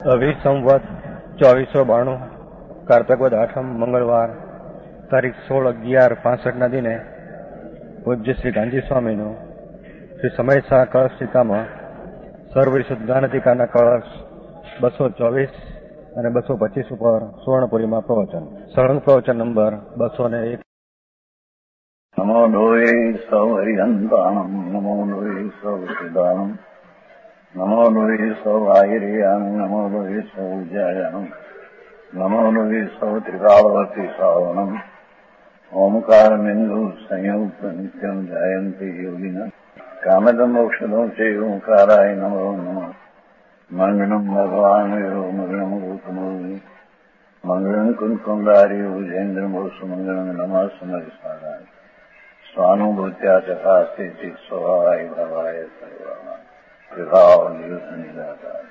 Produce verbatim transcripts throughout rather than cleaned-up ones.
અભી સંવત ચોવીસો બાણું કારતક વદ આઠમ મંગળવાર તારીખ સોળ અગિયાર પાસઠ ના દિને પૂજ્ય શ્રી ગાંધી સ્વામીનું શ્રી સમયસા કળશ ટીકામાં સર્વવિશુદ્ધ જ્ઞાનાધિકારના કળશ બસો ચોવીસ અને બસો પચીસ ઉપર સુવર્ણપુરીમાં પ્રવચન. સળંગ પ્રવચન નંબર બસો ને એક. નમો લોહે સૌ હરિહંતાણમ નમો લોહે સૌ સિદ્ધાણમ નમો લોહે સૌ આયર્યામ નમો લોહે સૌ જયામ નમો લોહે સૌ ત્રિકાળવતી સાવનમ ઓમકાર બિંદુ સંયુક્ત નિત્યમ જયંતી યોગિના કામદમ મોક્ષદો છે ઓંકારાય નમો નમઃ. મંગળમ ભગવાન મંગળમ ગૌતમોની મંગળમ કુંકુંડારી ઉજેન્દ્રમોસુ મંગળમ નમઃ સમરિસારાય સ્વાનુભૂત્યા ચકાસ્તે ચિત સ્વભાવાય ભાવાય સર્વા વિભાવ નિયુત નિરાકાર.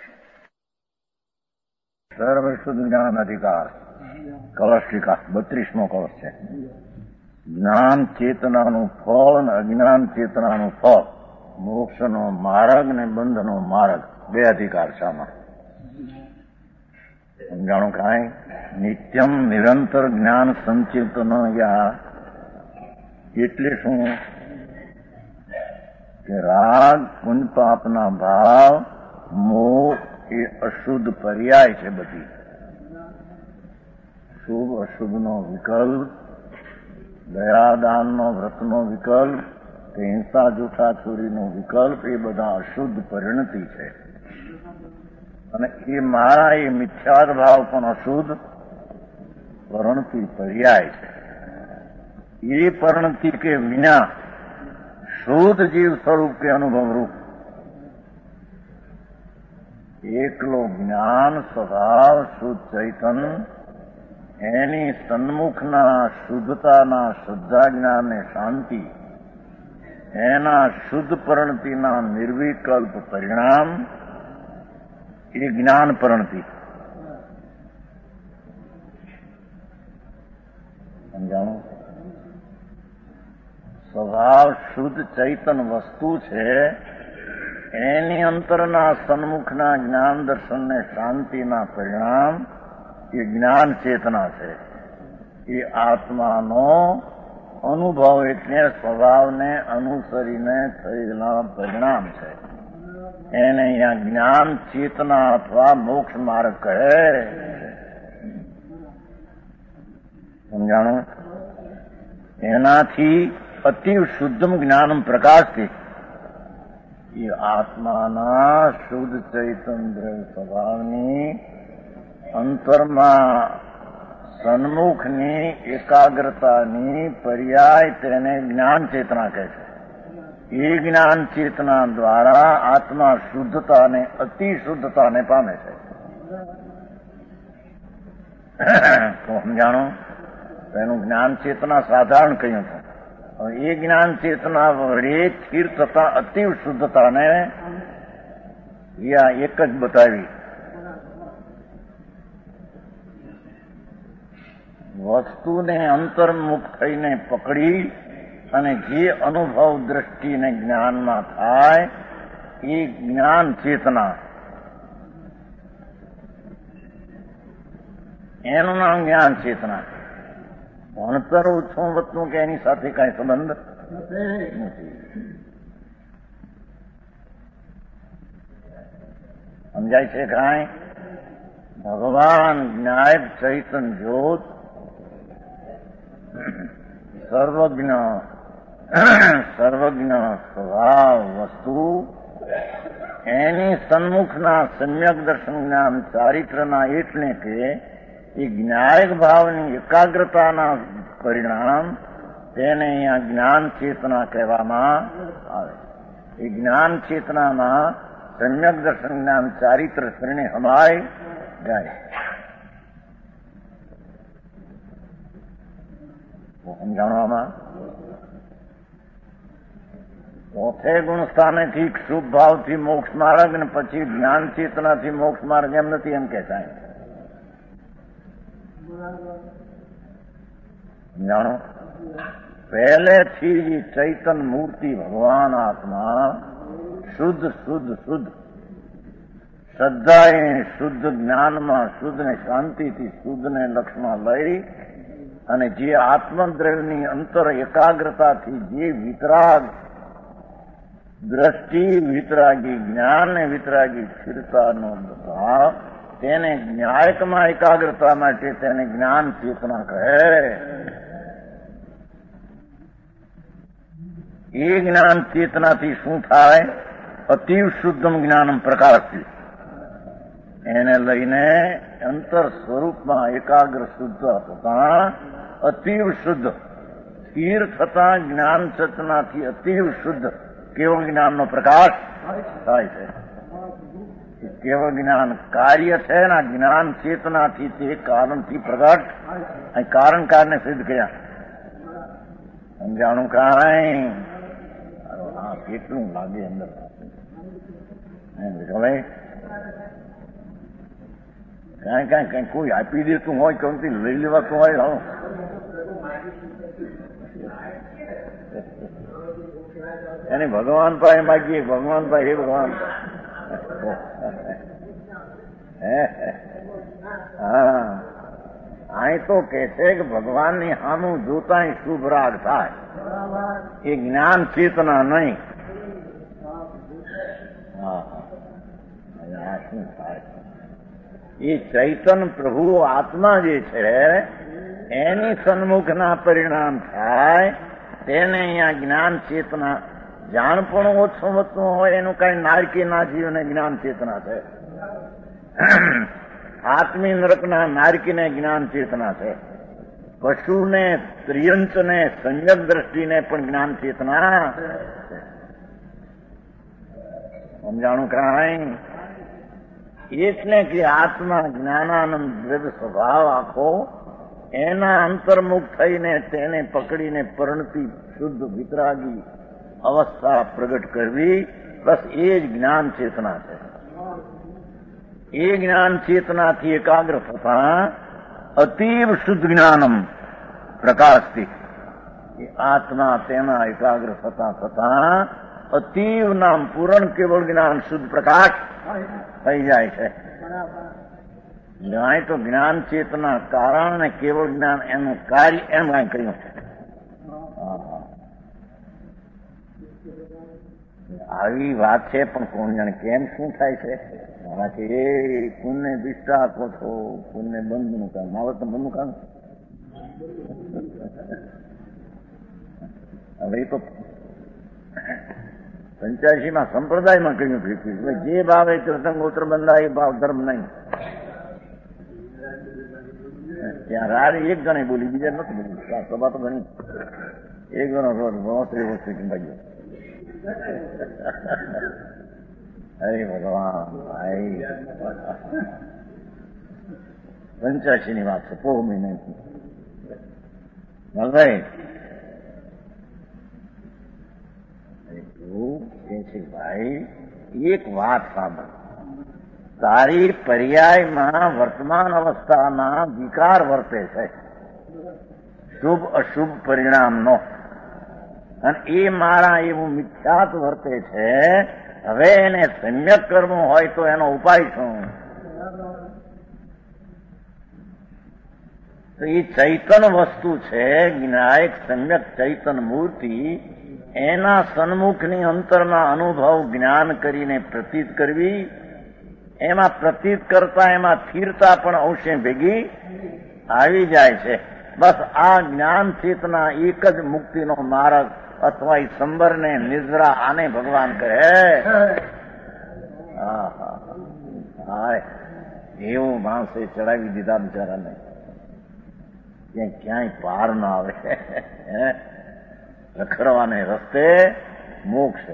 સર્વશુદ્ધ જ્ઞાન અધિકાર કળશ ટીકા બત્રીસમો કળશ છે. જ્ઞાન ચેતનાનું ફળ અને અજ્ઞાન ચેતનાનું ફળ, મોક્ષનો માર્ગ ને બંધનો માર્ગ, બે અધિકાર છે આમાં. સમજાણું કાંઈ? નિત્યમ નિરંતર જ્ઞાન સંચેતન યા એટલે શું કે રાગ પુંજ પાપના ભાવ મોહ એ અશુદ્ધ પર્યાય છે. બધી શુભ અશુભનો વિકલ્પ, દયાદાનનો વ્રતનો વિકલ્પ કે હિંસા જૂઠા ચોરીનો વિકલ્પ એ બધા અશુદ્ધ પરિણતિ છે. અને એ મારા એ મિથ્યાદ ભાવ પણ અશુદ્ધ પરિણતિ પર્યાય છે. એ પરિણતિ કે વિના શુદ્ધ જીવ સ્વરૂપ કે અનુભવરૂપ એકલો જ્ઞાન સ્વભાવ શુદ્ધ ચૈતન એની સન્મુખના શુદ્ધતાના શુદ્ધા જ્ઞાન ને શાંતિ એના શુદ્ધ પરિણતિના નિર્વિકલ્પ પરિણામ એ જ્ઞાન પરિણતિ. સમજાણું? સ્વભાવ શુદ્ધ ચૈતન વસ્તુ છે એની અંતરના સન્મુખના જ્ઞાન દર્શન ને શાંતિના પરિણામ એ જ્ઞાન ચેતના છે. એ આત્માનો અનુભવ એટલે સ્વભાવને અનુસરીને થયેલા પરિણામ છે. એને અહીંયા જ્ઞાન ચેતના અથવા મોક્ષ માર્ગ કહે. સમજાણું? એનાથી અતિ શુદ્ધમ જ્ઞાનમ પ્રકાશથી એ આત્માના શુદ્ધ ચૈતન દ્રવ્ય સ્વભાવની અંતરમાં સન્મુખની એકાગ્રતાની પર્યાય તેને જ્ઞાન ચેતના કહે છે. એ જ્ઞાન ચેતના દ્વારા આત્મા શુદ્ધતાને અતિ શુદ્ધતાને પામે છે. તો સમજાણો? એનું જ્ઞાન ચેતના સાધારણ કહ્યું હતું. એ જ્ઞાન ચેતના વડે સ્થિર થતા અતિ શુદ્ધતાને એક જ બતાવી. વસ્તુને અંતર્મુખ થઈને પકડી અને જે અનુભવ દ્રષ્ટિને જ્ઞાનમાં થાય એ જ્ઞાન ચેતના, એનું નામ જ્ઞાન ચેતના. ભણતર ઓછું વતનું કે એની સાથે કઈ સંબંધ નથી. સમજાય છે કાંઈ? ભગવાન જ્ઞાયક ચૈતન જ્યોત સર્વજ્ઞ સર્વજ્ઞ સ્વભાવ વસ્તુ એની સન્મુખના સમ્યક દર્શન જ્ઞાન ચારિત્રના એટલે કે એ જ્ઞાયક ભાવની એકાગ્રતાના પરિણામ તેને અહીંયા જ્ઞાન ચેતના કહેવામાં આવે. એ જ્ઞાન ચેતનામાં સમ્યક દર્શન જ્ઞાન ચારિત્ર શ્રેણી હમાય જાય. સમજાણવામાં ચોથે ગુણ સ્થાનેથી શુભ ભાવથી મોક્ષ માર્ગ ને પછી જ્ઞાન ચેતનાથી મોક્ષ માર્ગ એમ નથી એમ કે સાહેબ. જાણો? પહેલેથી ચૈતન મૂર્તિ ભગવાન આત્મા શુદ્ધ શુદ્ધ શુદ્ધ શ્રદ્ધાએ શુદ્ધ જ્ઞાનમાં શુદ્ધને શાંતિથી શુદ્ધને લક્ષમાં લઈ અને જે આત્મદ્રવ્યની અંતર એકાગ્રતાથી જે વિતરાગ દ્રષ્ટિ વિતરાગી જ્ઞાન ને વિતરાગી સ્થિરતાનો ભાવ તેને ન્યાયકમાં એકાગ્રતા માટે તેને જ્ઞાન ચેતના કહે. એ જ્ઞાન ચેતનાથી શું થાય? અતિવ શુદ્ધમ જ્ઞાનમ પ્રકાશથી એને લઈને અંતર સ્વરૂપમાં એકાગ્ર શુદ્ધ થતા અતિવ શુદ્ધ સ્થિર થતા જ્ઞાન ચેતનાથી અતિવ શુદ્ધ કેવળ જ્ઞાનનો પ્રકાશ થાય છે. કેવળ જ્ઞાન કાર્ય છે ને જ્ઞાન ચેતનાથી તે કારણથી પ્રગટ અને કારણ કારણે સિદ્ધ કર્યા. સમજાણું કાંઈ હા કેટલું લાગે અંદર હવે કાંઈ કાંઈ કઈ કોઈ આપી દેતું હોય કોઈથી લઈ લેવાતું હોય એને ભગવાન પાસે માગીએ ભગવાન પાસે હે ભગવાન હા અહીં તો કે છે કે ભગવાનની સામું જોતા શુભ રાગ થાય એ જ્ઞાન ચેતના નહીં. હા આ શું થાય? એ ચૈતન પ્રભુ આત્મા જે છે એની સન્મુખના પરિણામ થાય તેને અહીંયા જ્ઞાન ચેતના જાણપણું ઓછું વધતું હોય એનું કઈ નારકી ના જીવને જ્ઞાન ચેતના છે. આત્મી નરકના નારકીને જ્ઞાન ચેતના છે. પશુને ત્રિયંચને સંયક દ્રષ્ટિને પણ જ્ઞાન ચેતના સમજાણું કાંઈ? એટલે કે આત્મા જ્ઞાનાનંદ દ્રવ્ય સ્વભાવ આખો એના અંતર્મુખ થઈને તેને પકડીને પરણતી શુદ્ધ વિતરાગી અવસ્થા પ્રગટ કરવી બસ એ જ જ્ઞાન ચેતના છે. એ જ્ઞાન ચેતનાથી એકાગ્ર થતા અતીવ શુદ્ધ જ્ઞાનમ પ્રકાશથી આત્મા તેના એકાગ્ર થતા થતા અતીવ નામ પૂરણ કેવળ જ્ઞાન શુદ્ધ પ્રકાશ થઈ જાય છે. અહીં તો જ્ઞાન ચેતના કારણ ને કેવળ જ્ઞાન એનું કાર્ય એમ કાંઈ કહ્યું. આવી વાત છે પણ કોણ જાણે કેમ શું થાય છે? મારાથી એ પુણ્ય દિષ્ટા આપો છો પુણ્ય બંધનું કામ મારે તો બંધનું કામ હવે તો પંચ્યાસી માં સંપ્રદાયમાં કહ્યું એટલે જે ભાવ એ તીર્થંગોત્ર બંધાય એ ભાવ ધર્મ નહીં. ત્યાં રાડ એક જણે બોલી બીજા નથી બોલી સભા તો ઘણી એક જણો રોજ વસ્ત્રી વસ્ત્રી ભાગ્યો હરે ભગવાન ભાઈ પંચ્યાસી ની વાત છે પોહ મહિનાથી ભાઈ કે છે ભાઈ એક વાત સાંભળ તારી પર્યાયમાં વર્તમાન અવસ્થાના વિકાર વર્તે છે શુભ અશુભ પરિણામનો અને એ મારા એવું મિથ્યાત વર્તે છે. હવે એને સમ્યક કરવું હોય તો એનો ઉપાય શું? તો એ ચૈતન વસ્તુ છે જ્ઞાયક સમ્યક ચૈતન મૂર્તિ એના સન્મુખની અંતરના અનુભવ જ્ઞાન કરીને પ્રતીત કરવી એમાં પ્રતીત કરતા એમાં સ્થિરતા પણ અંશે ભેગી આવી જાય છે. બસ આ જ્ઞાન ચેતના એક જ મુક્તિનો માર્ગ અથવા એ સંબરને નિદ્રા આને ભગવાન કહે. હા એવું માણસે ચડાવી દીધા બિચારાને ક્યાંય ક્યાંય પાર ના આવે રખડવાને રસ્તે મોક્ષ.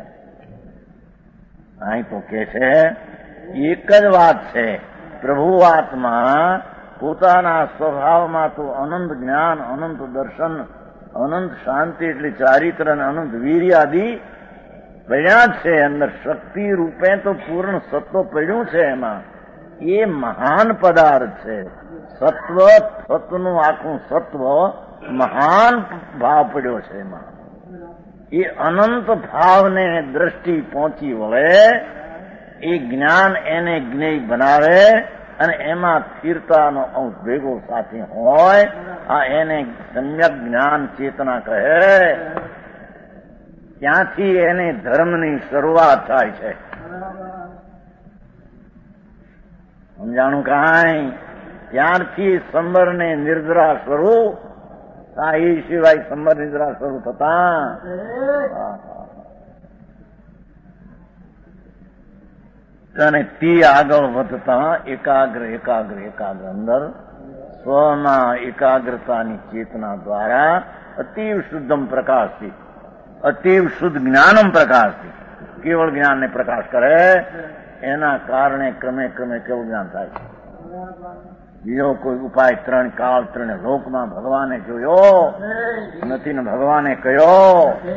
અહીં તો કે છે એક જ વાત છે પ્રભુ આત્મા પોતાના સ્વભાવમાં તો અનંત જ્ઞાન અનંત દર્શન અનંત શાંતિ એટલે ચારિત્ર અને અનંત વીર્યાદિ પડ્યા જ છે. અંદર શક્તિ રૂપે તો પૂર્ણ સત્વ પડ્યું છે. એમાં એ મહાન પદાર્થ છે. સત્વ સત્વનું આખું સત્વ મહાન ભાવ પડ્યો છે. એમાં એ અનંત ભાવને દ્રષ્ટિ પહોંચી વળે એ જ્ઞાન એને જ્ઞેય બનાવે અને એમાં સ્થિરતાનો અંશ ભેગો સાથે હોય, આ એને સમ્યક જ્ઞાન ચેતના કહે. ત્યાંથી એને ધર્મની શરૂઆત થાય છે. સમજાણું કાંઈ? ત્યારથી સંબર ને નિર્જરા શરૂ એ સિવાય સંબર નિદ્રા શરૂ થતા અને તે આગળ વધતા એકાગ્ર એકાગ્ર એકાગ્ર અંદર સ્વના એકાગ્રતાની ચેતના દ્વારા અતિવ શુદ્ધમ પ્રકાશથી, અતિવ શુદ્ધ જ્ઞાનમ પ્રકાશથી કેવળ જ્ઞાનને પ્રકાશ કરે. એના કારણે ક્રમે ક્રમે કેવું જ્ઞાન થાય છે. બીજો કોઈ ઉપાય ત્રણ કાળ ત્રણ લોકમાં ભગવાને જોયો નથી ને ભગવાને કયો.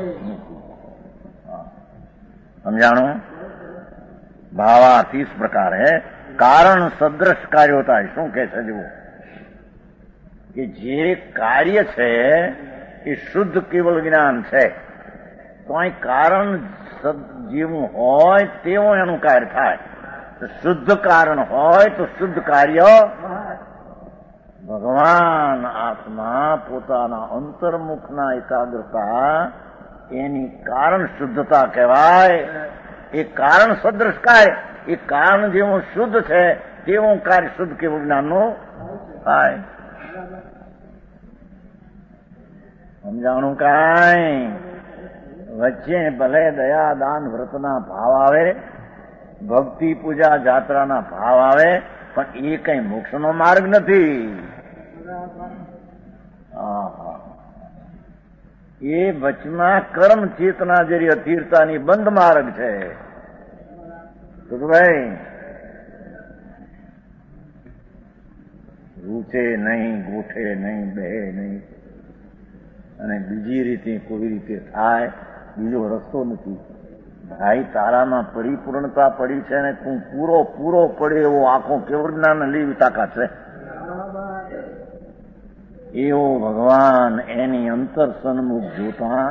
સમજાણું? ભાવાર્થ इस प्रकार है. કારણ સદ્રશ કાર્ય હોતા है. શું કે છે જુઓ કે જે કાર્ય છે એ શુદ્ધ કેવળ જ્ઞાન છે. તો અહીં કારણ જેવું હોય તેવું એનું કાર્ય થાય. શુદ્ધ કારણ હોય તો શુદ્ધ કાર્ય. ભગવાન આત્મા પોતાના અંતર્મુખના એકાગ્રતા એની કારણ શુદ્ધતા કહેવાય. એ કારણ સદ્રશ કાર્ય, એ કારણ જેવું શુદ્ધ છે તેવું કાર્ય શુદ્ધ કેવું જ્ઞાનનું થાય. સમજાણું કાંઈ? વચ્ચે ભલે દયા દાન વ્રતના ભાવ આવે, ભક્તિ પૂજા જાત્રાના ભાવ આવે, પણ એ કઈ મોક્ષનો માર્ગ નથી. એ વચમાં કર્મ ચેતના જેવી અધીરતાની બંધ માર્ગ છે. ભાઈ રૂચે નહીં, ગોઠે નહીં, બે નહીં, અને બીજી રીતે કોઈ રીતે થાય બીજો રસ્તો નથી. ભાઈ તારામાં પરિપૂર્ણતા પડી છે ને તું પૂરો પૂરો પડે એવો આખો કેવળ જ્ઞાન લેવી તાકાત છે. એવો ભગવાન એની અંતર સન્મુખ જોતા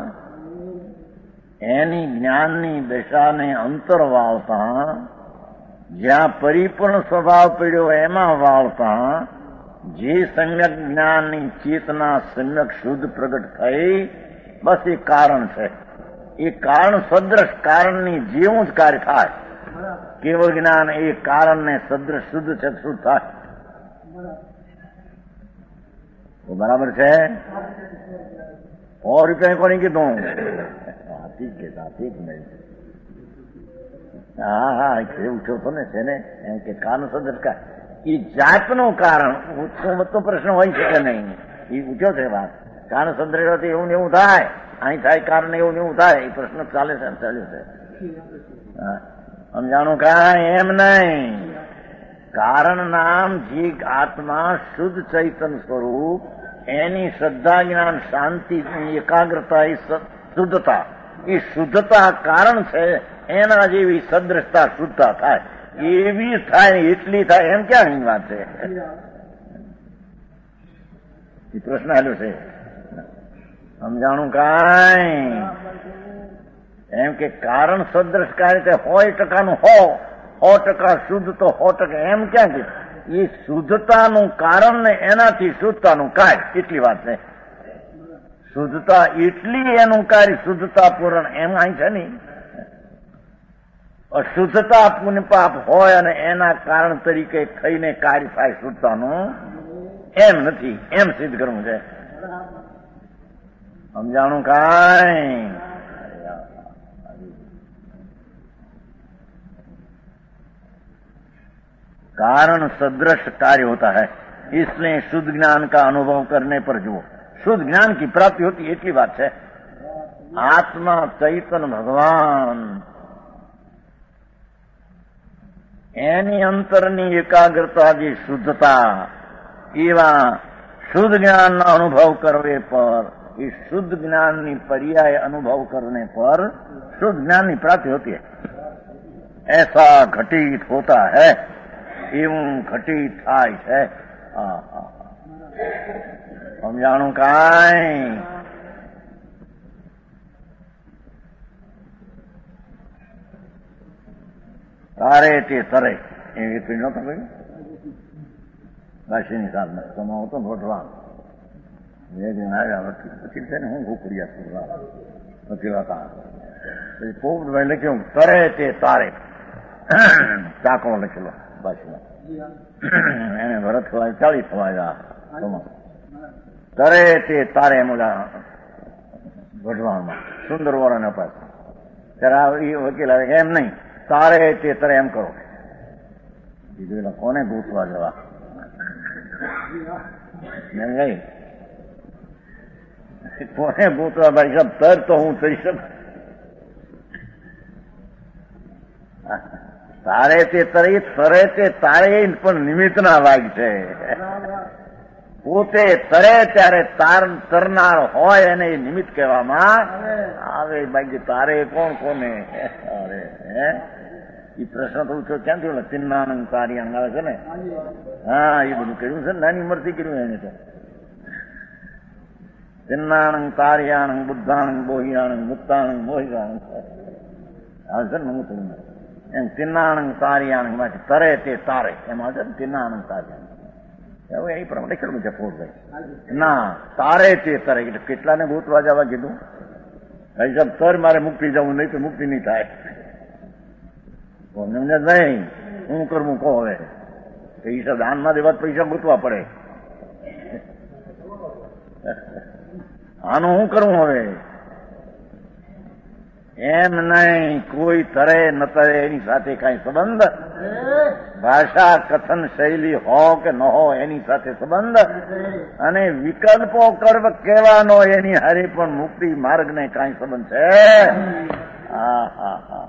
એની જ્ઞાનની દશાને અંતર વાળતા, જ્યાં પરિપૂર્ણ સ્વભાવ પડ્યો એમાં વાળતા જે સમ્યક જ્ઞાનની ચેતના સમ્યક શુદ્ધ પ્રગટ થઈ, બસ એ કારણ છે. એ કારણ સદ્રશ કારણની જેવું જ કાર્ય થાય. કેવળ જ્ઞાન એ કારણને સદ્રશ શુદ્ધ છે શુદ્ધ થાય. તો બરાબર છે. સો રૂપિયા કોને કીધું? ઠીક છે ઠીક નહીં. હા હા ઉઠ્યો હતો ને છે ને એમ કે કારણ સદ્રશ કાર એ જાતનું કારણ તો પ્રશ્ન હોય છે કે નહીં? એ ઉઠ્યો છે વાત. કારણ સદ્રશ એવું ને એવું થાય, અહીં થાય કારણ એવું ને એવું થાય, એ પ્રશ્ન ચાલે છે ચાલ્યો છે. સમજાણું કાંઈ? એમ નહીં. કારણ નામ જે આત્મા શુદ્ધ ચૈતન્ય સ્વરૂપ એની શ્રદ્ધા જ્ઞાન શાંતિ એકાગ્રતા એ શુદ્ધતા, એ શુદ્ધતા કારણ છે. એના જેવી સદ્રશતા શુદ્ધતા થાય એવી થાય ને એટલી થાય એમ ક્યાં વાત છે? એ પ્રશ્ન આવેલો છે. સમજાણું કાંઈ? એમ કે કારણ સદ્રશ કાર્ય છે સો ટકાનું હો સો ટકા શુદ્ધ તો સો ટકા એમ ક્યાં છે? એ શુદ્ધતાનું કારણ ને એનાથી શુદ્ધતાનું કાર્ય એટલી વાત છે. શુદ્ધતા એટલી એનું કાર્ય શુદ્ધતા પૂર્ણ એમ અહીં છે નહીં. અશુદ્ધતા પુણ્ય પાપ હોય અને એના કારણ તરીકે થઈને કાર્ય થાય શુદ્ધતાનું એમ નથી. એમ સિદ્ધ કરવું છે. समझाणु काई कारण सदृश कार्य होता है, इसलिए शुद्ध ज्ञान का अनुभव करने पर जो शुद्ध ज्ञान की प्राप्ति होती એટલી વાત છે. આત્મા ચૈતન્ય ભગવાન એની અંતરની એકાગ્રતા જે શુદ્ધતા એવા શુદ્ધ જ્ઞાનનો અનુભવ કરવે પર એ शुद्ध ज्ञान ની पर्याय अनुभव करने पर शुद्ध ज्ञान की प्राप्ति होती है. ऐसा घटित होता है, एवं घटित થાય છે. સમજાણું કાંઈ? તારે તે તરે એ કઈ નતો કહ્યું કાશીની સાધના તમારો તો ભગવાન બે દિન આવ્યા વકીલ છે ને હું ઘુકડિયા કરવા વકીલ હતા પછી પોપટભાઈ લખ્યું તરે તે તારે ચાકો લખેલો બાશીમાં એને ભરત ખવાય ચાલીસ ખવાય તરે તે તારે એમ ભગવાનમાં સુંદર વરણ અપાય ત્યારે એ વકીલ આવે એમ નહીં તારે તે તરે એમ કરો બીજું કોને ગોતવા જવા કોને ગોતવા ભાઈ સાહેબ તર તો હું થઈ શકું તારે તે તરે તરે તે તારે પણ નિમિત્તના ભાગ છે પોતે તરે ત્યારે તાર તરનાર હોય એને નિમિત્ત કહેવામાં આવે બાકી તારે કોણ કોને અરે હે એ પ્રશ્ન તો ઉઠ્યો ક્યાં થયો ચિન્નાનંદ તારિયાંગ આવે છે ને હા એ બધું કર્યું છે નાની ઉંમરથી કર્યું એને તો ચિન્નાનંદ તારિયાણંગ બુદ્ધાણંગ બોહિયાણંગ મુક્તાણંગ મોહિયાણંગ આવે છે ને હું થોડું એમ ચિન્નાનંદ તારિયાણંગ માંથી તરે તે તારે એમાં છે ને ચિન્નાનંદ તારિયાણંગ હવે એ પ્રમાણે કેટલું છે પોતભાઈ ના તારે તે તરે એટલે કેટલાને ગોતવા જવા કીધું ભાઈ સાહેબ તર મારે મુક્તિ જવું નહીં તો મુક્તિ નહીં થાય નહીં હું કરવું કહો હવે પૈસા દાનમાં દેવા પૈસા ગોતવા પડે આનું શું કરવું હવે એમ નહીં કોઈ તરે ન તરે એની સાથે કઈ સંબંધ ભાષા કથન શૈલી હો કે ન હો એની સાથે સંબંધ અને વિકલ્પો કર્મ કહેવાનો એની હારે પણ મુક્તિ માર્ગ ને કઈ સંબંધ છે હા હા હા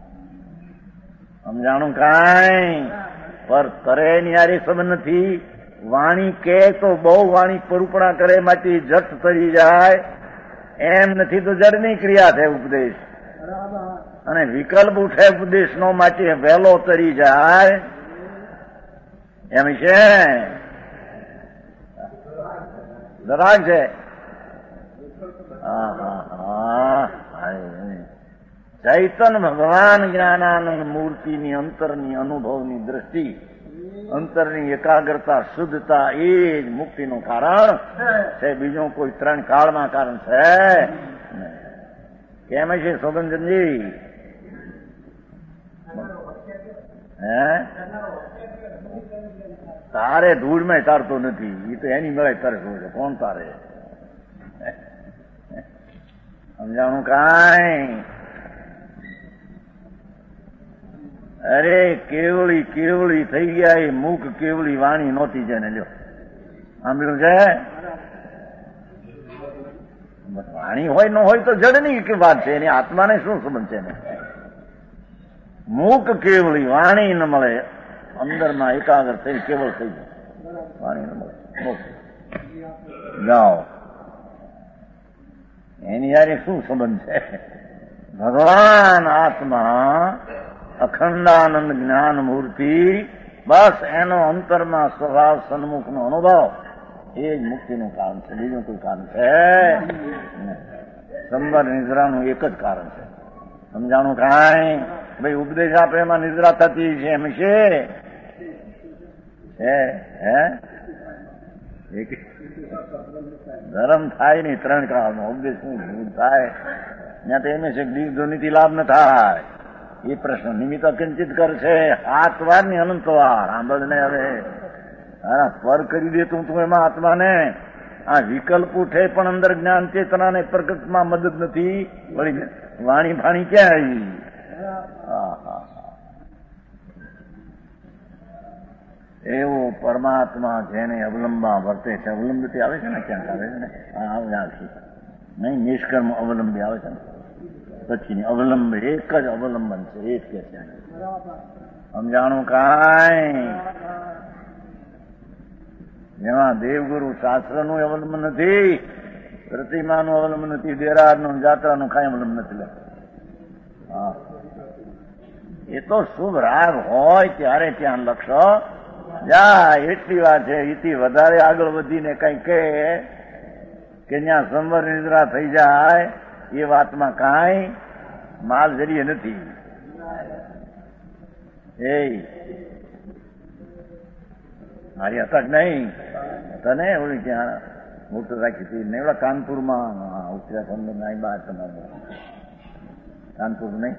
સમજાણું કાંઈ પર કરે એની હારે સંબંધ નથી વાણી કે તો બહુ વાણી પરુપણા કરે માટે જટ તરી જાય એમ નથી તો જડની ક્રિયા છે ઉપદેશ અને વિકલ્પ ઉઠે ઉપદેશ નો માટે વહેલો તરી જાય એમ છે જરાક છે હા હા હા ચૈતન ભગવાન જ્ઞાનાનંદ મૂર્તિની અંતરની અનુભવની દ્રષ્ટિ અંતરની એકાગ્રતા શુદ્ધતા એ જ મુક્તિનું કારણ છે બીજું કોઈ ત્રણ કાળમાં કારણ છે કેમ છે શોભનચંદજી હે તારે ધૂળમાં તારતો નથી એ તો એની મળે તારે શું છે કોણ તારે સમજાણું કાંઈ અરે કેવળી કેવળી થઈ ગયા એ મુખ કેવળી વાણી નહોતી જેને લ્યો સાંભળ્યું છે વાણી હોય ન હોય તો જડની કે વાત છે એની આત્માને શું સંબંધ છે મુખ કેવળી વાણી ન મળે અંદરમાં એકાગ્ર થઈ કેવળ થઈ જાય વાણી ન મળે જાઓ એની યારે શું સંબંધ છે ભગવાન આત્મા અખંડાનંદ જ્ઞાન મૂર્તિ બસ એનો અંતરમાં સ્વભાવ સન્મુખનો અનુભવ એ જ મુક્તિનું કારણ છે બીજું કોઈ કારણ છે સંબર નિદ્રાનું એક જ કારણ છે સમજાણું કાંઈ ભાઈ ઉપદેશ આપે એમાં નિદ્રા થતી છે એમ છે હે ધર્મ થાય નહીં ત્રણ કાળનો ઉપદેશ શું થાય ત્યાં તો એમ છે દીર્ઘ ધ્વનિથી લાભ ન થાય એ પ્રશ્ન નિમિત્ત કિંચિત કરશે હાથ વાર ની અનંત વાર આંબળ ને હવે હા પર કરી દે તું તું એમાં આત્માને આ વિકલ્પ ઉઠે પણ અંદર જ્ઞાન ચેતનાને પ્રગટમાં મદદ નથી વળી વાણી ભાણી ક્યાં આવી હા હા એવું પરમાત્મા જેને અવલંબમાં વર્તે છે અવલંબથી આવે છે ને ક્યાંક આવે છે ને આવે આવશે નહીં નિષ્કર્મ અવલંબી આવે છે ને પછીની અવલંબ એક જ અવલંબન છે એક કે છે સમજાણું કાંઈ જેમાં દેવગુરુ શાસ્ત્રનું અવલંબન નથી પ્રતિમાનું અવલંબન નથી દેરારનું જાત્રાનું કાંઈ અવલંબન નથી હા એ તો શુભ રાગ હોય ત્યારે ત્યાં લક્ષો જા એટલી વાત છે એથી વધારે આગળ વધીને કઈ કહે કે ત્યાં સંવર નિદ્રા થઈ જાય એ વાતમાં કાંઈ માલ જરીએ નથી એ મારી હતા જ નહીં તને ઓલી ત્યાં મોટર રાખી હતી ને એવડા કાનપુરમાં ઉત્તરાખંડ નાઈ બાર તમારે કાનપુર નહીં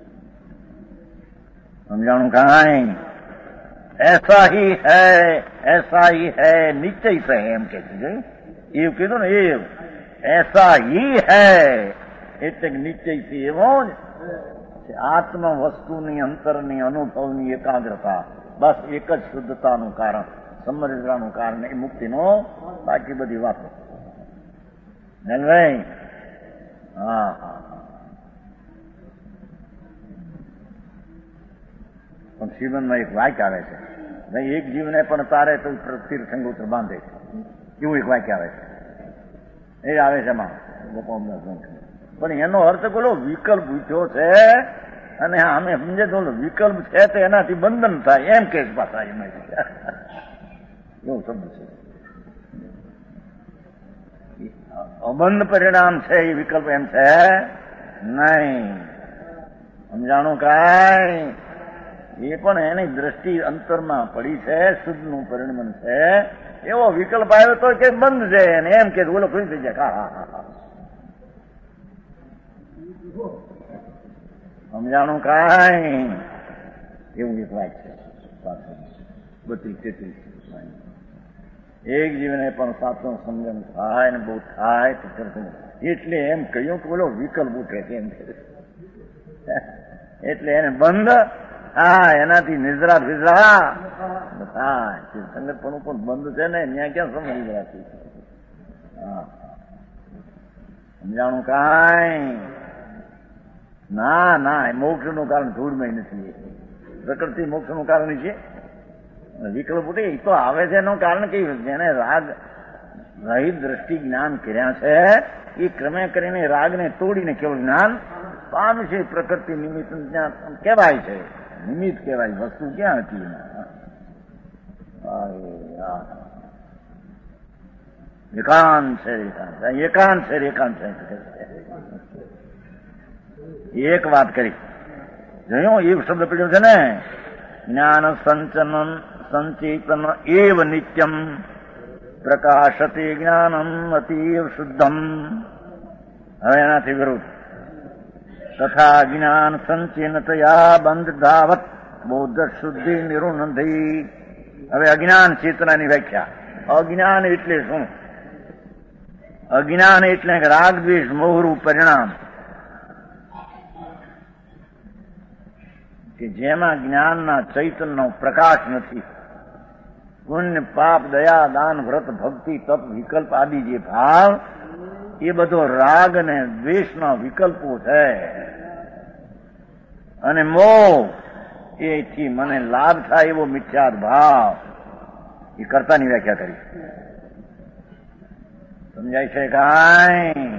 સમજાણું કાંઈ ऐसा ही है ऐसा ही है निश्चय से એમ કે એવું કીધું ને એ ऐसा ही है એટલે નિશ્ચયથી એવો જ આત્મ વસ્તુની અંતરની અનુભવની એકાગ્રતા બસ એક જ શુદ્ધતાનું કારણ સમજવાનું કારણ એ મુક્તિનો બાકી બધી વાતો ભાઈ હા હા પણ શ્રીમંતમાં એક વાક્ય આવે છે ભાઈ એક જીવને પણ તારે તો તીર્થંગોત્ર બાંધે એવું એક વાક્ય આવે છે એ આવે છે એમાં પણ એનો અર્થ બોલો વિકલ્પ પૂછ્યો છે અને અમે સમજે તો વિકલ્પ છે તો એનાથી બંધન થાય એમ કે પાછા એમાં એવું શબ્દ છે અબંધ પરિણામ છે એ વિકલ્પ એમ છે નહીં સમજાણું કાંઈ એ પણ એની દ્રષ્ટિ અંતરમાં પડી છે શુદ્ધનું પરિણમન છે એવો વિકલ્પ આવ્યો તો કે બંધ છે અને એમ કે બોલો ખુશ થઈ જાય હા હા હા સમજાણું કાંઈ એવું એક વાત છે બત્રીસ તેત્રીસ એક જીવને પણ સાચું સમજણ થાય ને બહુ થાય તો એટલે એમ કહ્યું કે બોલો વિકલ્પ ઉઠે છે એમ એટલે એને બંધ હા એનાથી નિદ્રા વિદ્રા હા સંગતપણું પણ બંધ છે ને ત્યાં ક્યાં સમજી નિદ્રાથી હા સમજાણું કાંઈ ના ના મોક્ષનું કારણ ધૂળમય નથી પ્રકૃતિ મોક્ષનું કારણ છે વિકલ્પ ઉઠે એ તો આવે છે એનું કારણ કે જેને રાગ રહિત દ્રષ્ટિ જ્ઞાન કર્યા છે એ ક્રમે કરીને રાગને તોડીને કેવળ જ્ઞાન પામશે પ્રકૃતિ નિમિત્ત જ્ઞાન કહેવાય છે નિમિત્ત કહેવાય વસ્તુ ક્યાં હતી એકાંત છે એકાંત એકાંત છે એકાંત છે એક વાત કરી જોયું એક શબ્દ પડ્યો છે ને જ્ઞાન સંચન સંચેતન એવ નિત્યમ પ્રકાશતે જ્ઞાનમ અતીવ શુદ્ધમ હવે એનાથી વિરુદ્ધ તથા જ્ઞાન સંચિનતયા બંધ ધાવત બૌદ્ધ શુદ્ધિ નિરુણંધી હવે અજ્ઞાન ચેતનાની વ્યાખ્યા અજ્ઞાન એટલે શું અજ્ઞાન એટલે રાગ દ્વેષ મોહરૂપ પરિણામ કે જેમાં જ્ઞાનના ચૈતન્યનો પ્રકાશ નથી પુણ્ય પાપ દયા દાન વ્રત ભક્તિ તપ વિકલ્પ આદિ જે ભાવ એ બધો રાગ અને દ્વેષના વિકલ્પો છે અને મોહ એથી મને લાભ થાય એવો મિથ્યાત ભાવ એ કર્તાની વ્યાખ્યા કરી સમજાય છે કાંઈ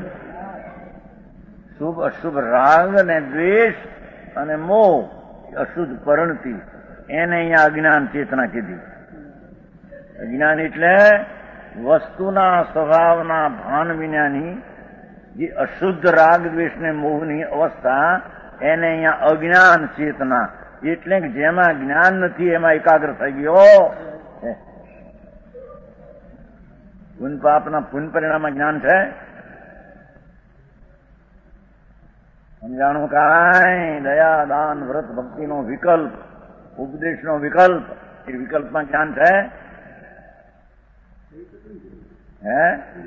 શુભ અશુભ રાગ અને દ્વેષ અને મોહ અશુદ્ધ પરણતી એને અહીંયા અજ્ઞાન ચેતના કીધી અજ્ઞાન એટલે વસ્તુના સ્વભાવના ભાન વિનાની જે અશુદ્ધ રાગ દ્વેષને મોહની અવસ્થા એને અહીંયા અજ્ઞાન ચેતના એટલે કે જેમાં જ્ઞાન નથી એમાં એકાગ્ર થઈ ગયો પુન પાપના પુન પરિણામમાં જ્ઞાન છે સમજાણું કાંઈ દયા દાન વ્રત ભક્તિનો વિકલ્પ ઉપદેશનો વિકલ્પ એ વિકલ્પમાં જ્ઞાન છે હે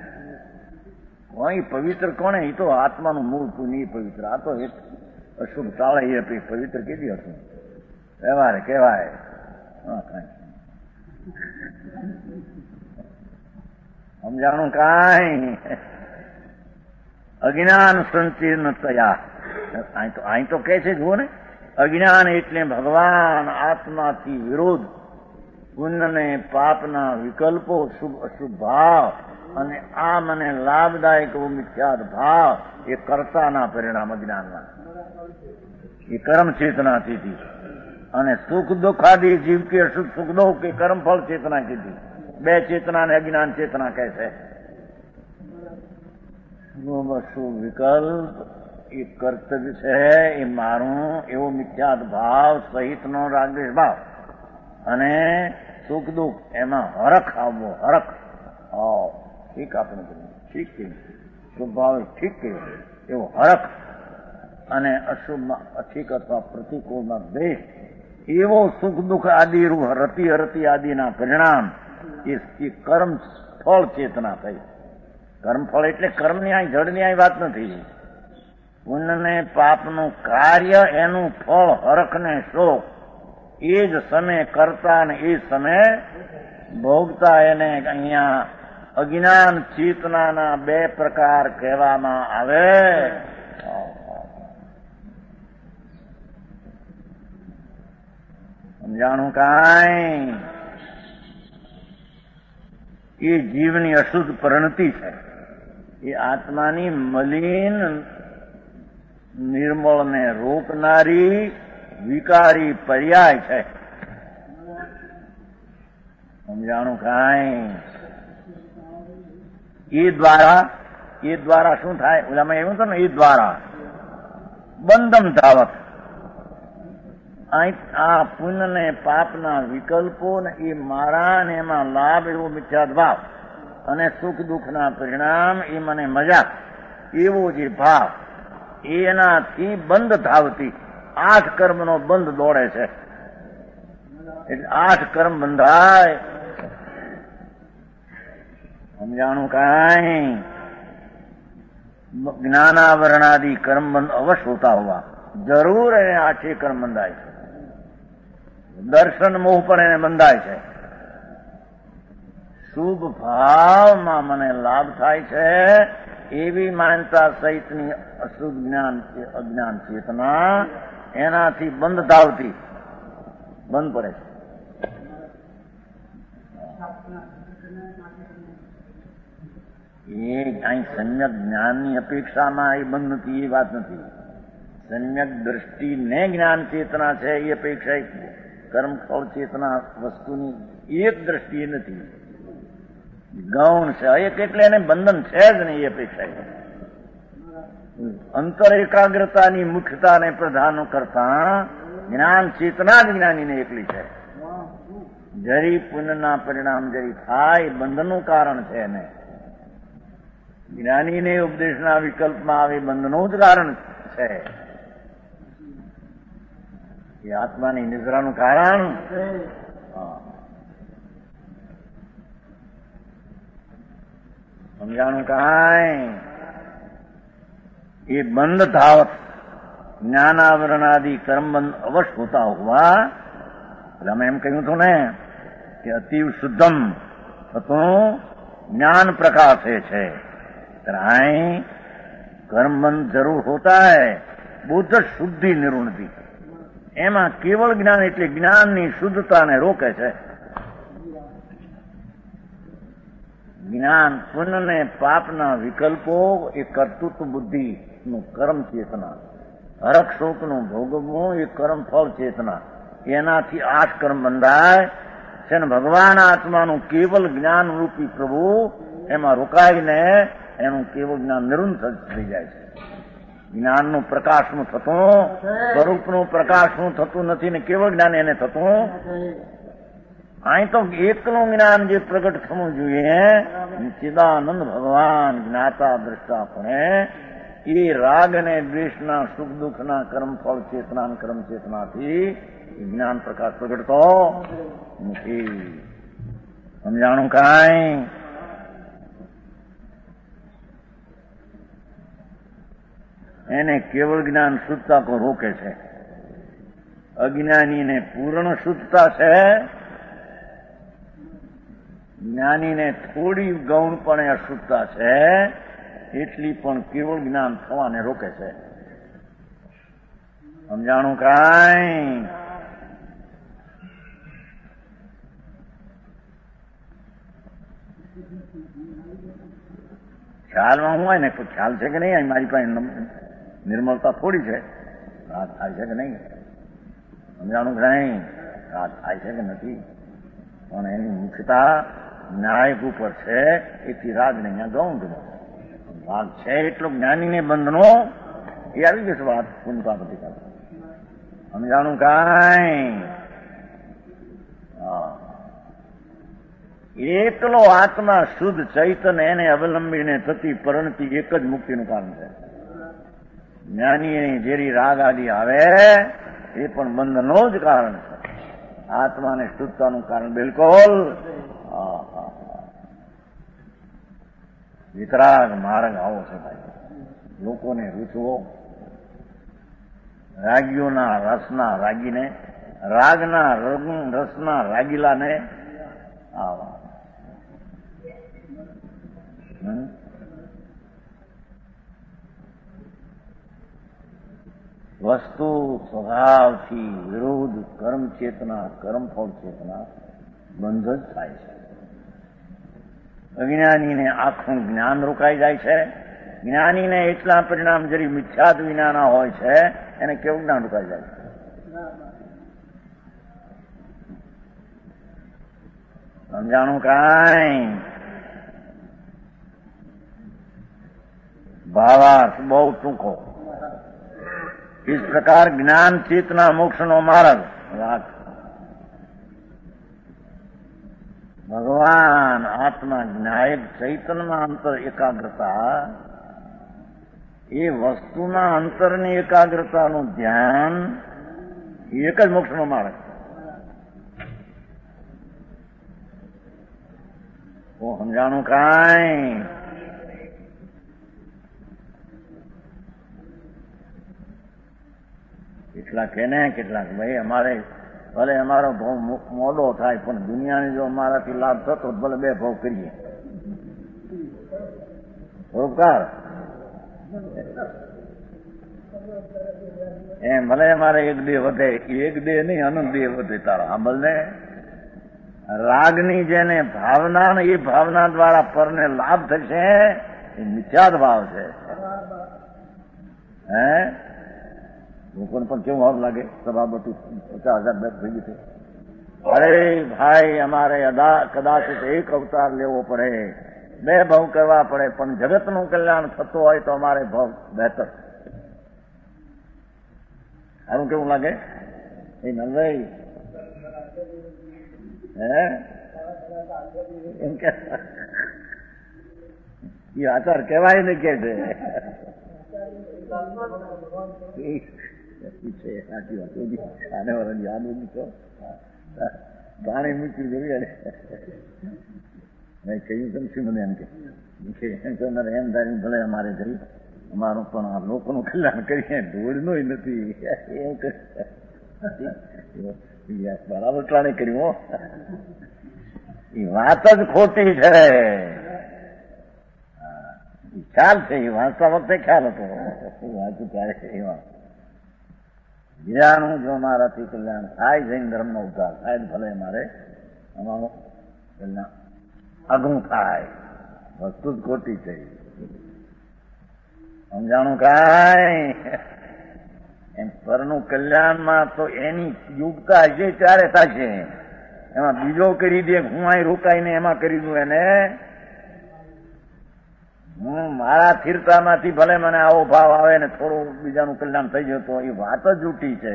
કોઈ પવિત્ર કોને એ તો આત્માનું મૂળ પુણ્ય પવિત્ર આ તો એક અશુભ તાળે એ પવિત્ર કીધી હતું વ્યવહાર કહેવાય સમજાણું કાંઈ અજ્ઞાન સંચીર્ણ તયા અહીં તો અહીં તો કહે છે જુઓ ને અજ્ઞાન એટલે ભગવાન આત્માથી વિરોધ પુણ્ય ને પાપના વિકલ્પો શુભ અશુભ ભાવ અને આ મને લાભદાયક મિથ્યાત ભાવ એ કર્તાના પરિણામ અજ્ઞાનના એ કર્મ ચેતના કીધી અને સુખ દુઃખ આદિ જીવ કે અશુભ સુખ દુઃખ કે કર્મફળ ચેતના કીધી બે ચેતના ને અજ્ઞાન ચેતના કહે છે શુભ અશુભ વિકલ્પ એ કર્તવ્ય છે, એ મારું, એવો મિથ્યાત ભાવ સહિતનો રાગદ્વેષ ભાવ અને સુખ દુઃખ એમાં હરખ આવવો, હરખ. ઠીક આપણે ઠીક કહ્યું, શુભ ભાવ ઠીક કહ્યું, એવો હરખ અને અશુભમાં અઠીક અથવા પ્રતિકૂળમાં દ્વેષ, એવો સુખ દુઃખ આદિ રતિ હરતિ આદિના પરિણામ એ કર્મ ફળ ચેતના થઈ. કર્મફળ એટલે કર્મની આ જડની આ વાત નથી. પુણ્ય ને પાપનું કાર્ય, એનું ફળ હરખ ને શોક, એ જ સમય કરતા ને એ સમય ભોગતા. એને અહીંયા અજ્ઞાન ચેતનાના બે પ્રકાર કહેવામાં આવે. સમજાણું કાંઈ? એ જીવની અશુદ્ધ પરિણતિ છે. એ આત્માની મલિન નિર્મળને રોકનારી વિકારી પર્યાય છે. સમજાણું કાંઈ? એ દ્વારા એ દ્વારા શું થાય? ઓલામાં એવું છે ને, એ દ્વારા બંધમ ધાવત. આ પુણ્ય ને પાપના વિકલ્પો ને એ મારા ને એમાં લાભ, એવો મિથ્યાત ભાવ અને સુખ દુઃખના પરિણામ, એ મને મજાક, એવો જે ભાવ, એનાથી બંધ ધાવતી આઠ કર્મનો બંધ દોડે છે. એટલે આઠ કર્મ બંધાય. સમજાણું કાંઈ? જ્ઞાનાવરણાદि કર્મ બંધ અવશ્ય હોતા હોવા જરૂર એને આઠે કર્મ બંધાય છે. દર્શન મોહ પણ એને બંધાય છે. શુભ ભાવમાં મને લાભ થાય છે એવી માનતા સહિતની અશુભ જ્ઞાન અજ્ઞાન ચેતના એનાથી બંધ ધાવતી બંધ પડે છે. એ અહીં સમ્યક જ્ઞાનની અપેક્ષામાં એ બંધ નથી, એ વાત નથી. સમ્યક દ્રષ્ટિને જ્ઞાન ચેતના છે એ અપેક્ષા કર્મ ફળ ચેતના વસ્તુની એક દ્રષ્ટિએ નથી, ગૌણ છે. એક એટલે એને બંધન છે જ નહીં, એ અપેક્ષા. અંતર એકાગ્રતાની મુખ્યતાને પ્રધાન કરતા જ્ઞાન ચેતના જ જ્ઞાનીને એકલી છે. જરી પુણ્યના પરિણામ જરી થાય, બંધનનું કારણ છે એને. જ્ઞાનીને ઉપદેશના વિકલ્પમાં આવે બંધનું જ કારણ છે. એ આત્માની નિદ્રાનું કારણ. સમજાણું કાંઈ? એ બંધ ધાવત જ્ઞાનાવરણાદિ કર્મબંધ અવશ્ય હોતા હોવા. એટલે અમે એમ કહ્યું હતું ને કે અતિવ શુદ્ધમ થતું જ્ઞાન પ્રકાશે છે. અહીં કર્મબંધ જરૂર હોતા હૈ, બુદ્ધ શુદ્ધિ નિરૂણતી. એમાં કેવળ જ્ઞાન એટલે જ્ઞાનની શુદ્ધતાને રોકે છે. જ્ઞાન પુણ્ય ને પાપના વિકલ્પો એ કર્તૃત્વ બુદ્ધિનું કર્મ ચેતના, હરખ શોકનું ભોગવવું એ કર્મ ફળ ચેતના, એનાથી આઠ કર્મ બંધાય છે. ને ભગવાન આત્માનું કેવલ જ્ઞાન રૂપી પ્રભુ એમાં રોકાઈને એનું કેવળ જ્ઞાન નિરંતર થઈ જાય છે. જ્ઞાનનું પ્રકાશનું થતું, સ્વરૂપનું પ્રકાશનું થતું નથી ને કેવળ જ્ઞાન એને થતું. અહીં તો એકલું જ્ઞાન જે પ્રગટ થવું જોઈએ, ચિદાનંદ ભગવાન જ્ઞાતા દ્રષ્ટા પણ એ રાગ અને દ્વેષના સુખ દુઃખના કર્મ ફળ ચેતના કર્મ ચેતનાથી જ્ઞાન પ્રકાશ પ્રગટતો નથી. સમજાણું કાંઈ? એને કેવળ જ્ઞાન શુદ્ધતા કો રોકે છે. અજ્ઞાનીને પૂર્ણ શુદ્ધતા છે, જ્ઞાનીને થોડી ગૌણપણે અશુદ્ધતા છે, એટલી પણ કેવળ જ્ઞાન થવાને રોકે છે. સમજાણું કાંઈ? ખ્યાલમાં હું હોય ને ખ્યાલ છે કે નહીં? મારી પાસે નિર્મળતા થોડી છે, રાત થાય છે કે નહીં? સમજાણું કે નહીં? રાત થાય છે કે નથી? પણ એની મુખ્યતા ન્યાયક ઉપર છે. એથી રાગ ને અહીંયા ગૌણ રાગ છે એટલો જ્ઞાનીને બંધનો એ આવી જશે વાત પુનકા પ્રતિકાર સમજાણું કાંઈ એકલો આત્મા શુદ્ધ ચૈતન્ય એને અવલંબીને થતી પરણતી એક જ મુક્તિનું કારણ છે. જ્ઞાની જેરી રાગ આદિ આવે એ પણ બંધનો જ કારણ છે. આત્માને શુદ્ધતાનું કારણ બિલકુલ વિતરાગ માર્ગ આવો છે ભાઈ. લોકોને રૂચવો, રાગીઓના રસના રાગીને, રાગના રસના રાગીલાને આવા વસ્તુ સ્વભાવથી વિરોધ કર્મ ચેતના કર્મફળ ચેતના બંધ જ થાય છે. અજ્ઞાનીને આખું જ્ઞાન રોકાઈ જાય છે. જ્ઞાનીને એટલા પરિણામ જરી મિથ્યાદ વિનાના હોય છે એને કેવું જ્ઞાન રોકાઈ જાય છે? સમજાણું કાંઈ? ભાવાર્થ બહુ ટૂંકો. इस प्रकार ज्ञान चेतना मोक्ष नो मार्ग भगवान आत्मा ज्ञायक चैतन्य अंतर एकाग्रता એ વસ્તુના અંતરની એકાગ્રતાનું ધ્યાન એક જ મોક્ષનો માર્ગ. તો સમજાણું કાંઈ? કેટલાક કે ને કેટલાક ભાઈ અમારે ભલે અમારો ભાવ મોડો થાય પણ દુનિયાને જો અમારાથી લાભ થતો ભલે બે ભાવ કરીએ. ઉપકાર એમ ભલે અમારે એક બે વધે, એક બે નહીં અનંત બે વધે તારા સાંભળ ને. રાગની જેને ભાવના ને એ ભાવના દ્વારા પરને લાભ થશે એ મિથ્યાદ ભાવ છે. હે લોકોને પણ કેવું ભાવ લાગે? સભા બધું પચાસ હજાર બેઠ થઈ ગયું છે. અરે ભાઈ અમારે કદાચ એક અવતાર લેવો પડે, બે ભાવ કરવા પડે, પણ જગતનું કલ્યાણ થતું હોય તો અમારે ભાવ બહેતર. સારું કેવું લાગે? એ નંદાઈ હે એમ કે એ આચાર કહેવાય ને કે છે. સાચી વાત આને વાળા યાદ મૂકો પાણી મૂક્યું જોઈએ મેં કહ્યું તેમ શું મને એમ કે એમ ધારી ભલે અમારે જઈ અમારું પણ આ લોકોનું કલ્યાણ કરીએ ઢોળનો નથી બરાબર ટાણે કર્યું. એ વાત જ ખોટી છે. ખ્યાલ છે એ વાંચતા વખતે ખ્યાલ હતો વાંચું ત્યારે એવા બીજાનું જો મારાથી કલ્યાણ થાય જૈન ધર્મનો ઉદ્ધાર થાય ભલે મારે અમારું કલ્યાણ આગું થાય. વસ્તુ જ ખોટી છે. સમજાણું કાંઈ? એમ પરનું કલ્યાણમાં તો એની યુગતા હશે ત્યારે થશે. એમાં બીજો કરી દે હું અહીં રોકાઈને એમાં કરી દઉં એને હું મારા સ્થિરતામાંથી ભલે મને આવો ભાવ આવે ને થોડું બીજાનું કલ્યાણ થઈ ગયું તો એ વાત જ જૂઠી છે.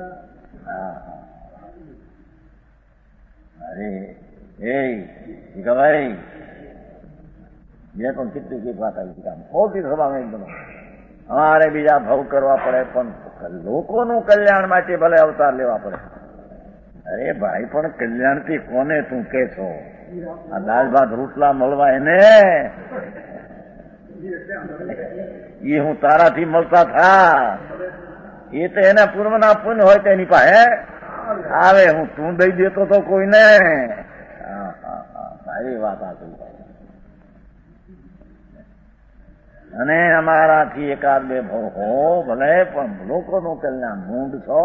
અરે એ ભાઈ મેં પણ કેટલી કઈ વાત આવી કામ ખોટી સભામાં એકદમ અમારે બીજા ભાવ કરવા પડે પણ લોકોનું કલ્યાણ માટે ભલે અવતાર લેવા પડે. અરે ભાઈ પણ કલ્યાણથી કોને તું કે છો? આ દાળ ભાત રોટલા મળવા એને એ હું તારાથી મળતા થા એ તો એના પૂર્વના પુણ્ય હોય તો એની પાસે આવે. હું તું દઈ દેતો તો કોઈને. સારી વાત આ કહી. અને અમારાથી એકાદ બે ભાવ હો ભલે પણ લોકોનું કલ્યાણ મૂંડ છો.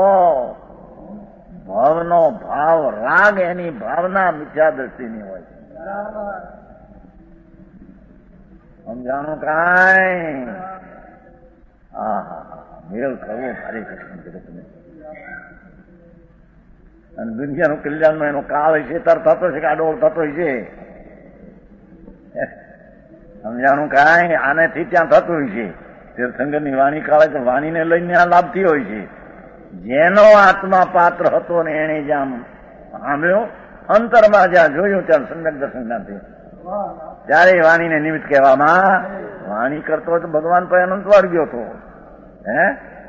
ભાવનો ભાવ રાગ એની ભાવના મિથ્યા દ્રષ્ટિની હોય છે. સમજાણું કાંઈ? હા હા મેળ કરવો ભારી કઠિન જગતને. અને દુનિયાનું કલ્યાણનો એનો કાળ છે તાર થતો છે કે આડોળ થતો છે. સમજાણું કાંઈ? આનેથી ત્યાં થતું છે તીર્થંકરની વાણી કાળે તો વાણીને લઈને આ લાભથી હોય છે. જેનો આત્મા પાત્ર હતો ને એને જ્યાં સાંભળ્યો, અંતરમાં જ્યાં જોયું ત્યાં સમ્યક દર્શન ના થયું, ત્યારે વાણીને નિમિત્ત કહેવામાં. વાણી કરતો હોય તો ભગવાન પર અનંત વાર ગયો હતો. હે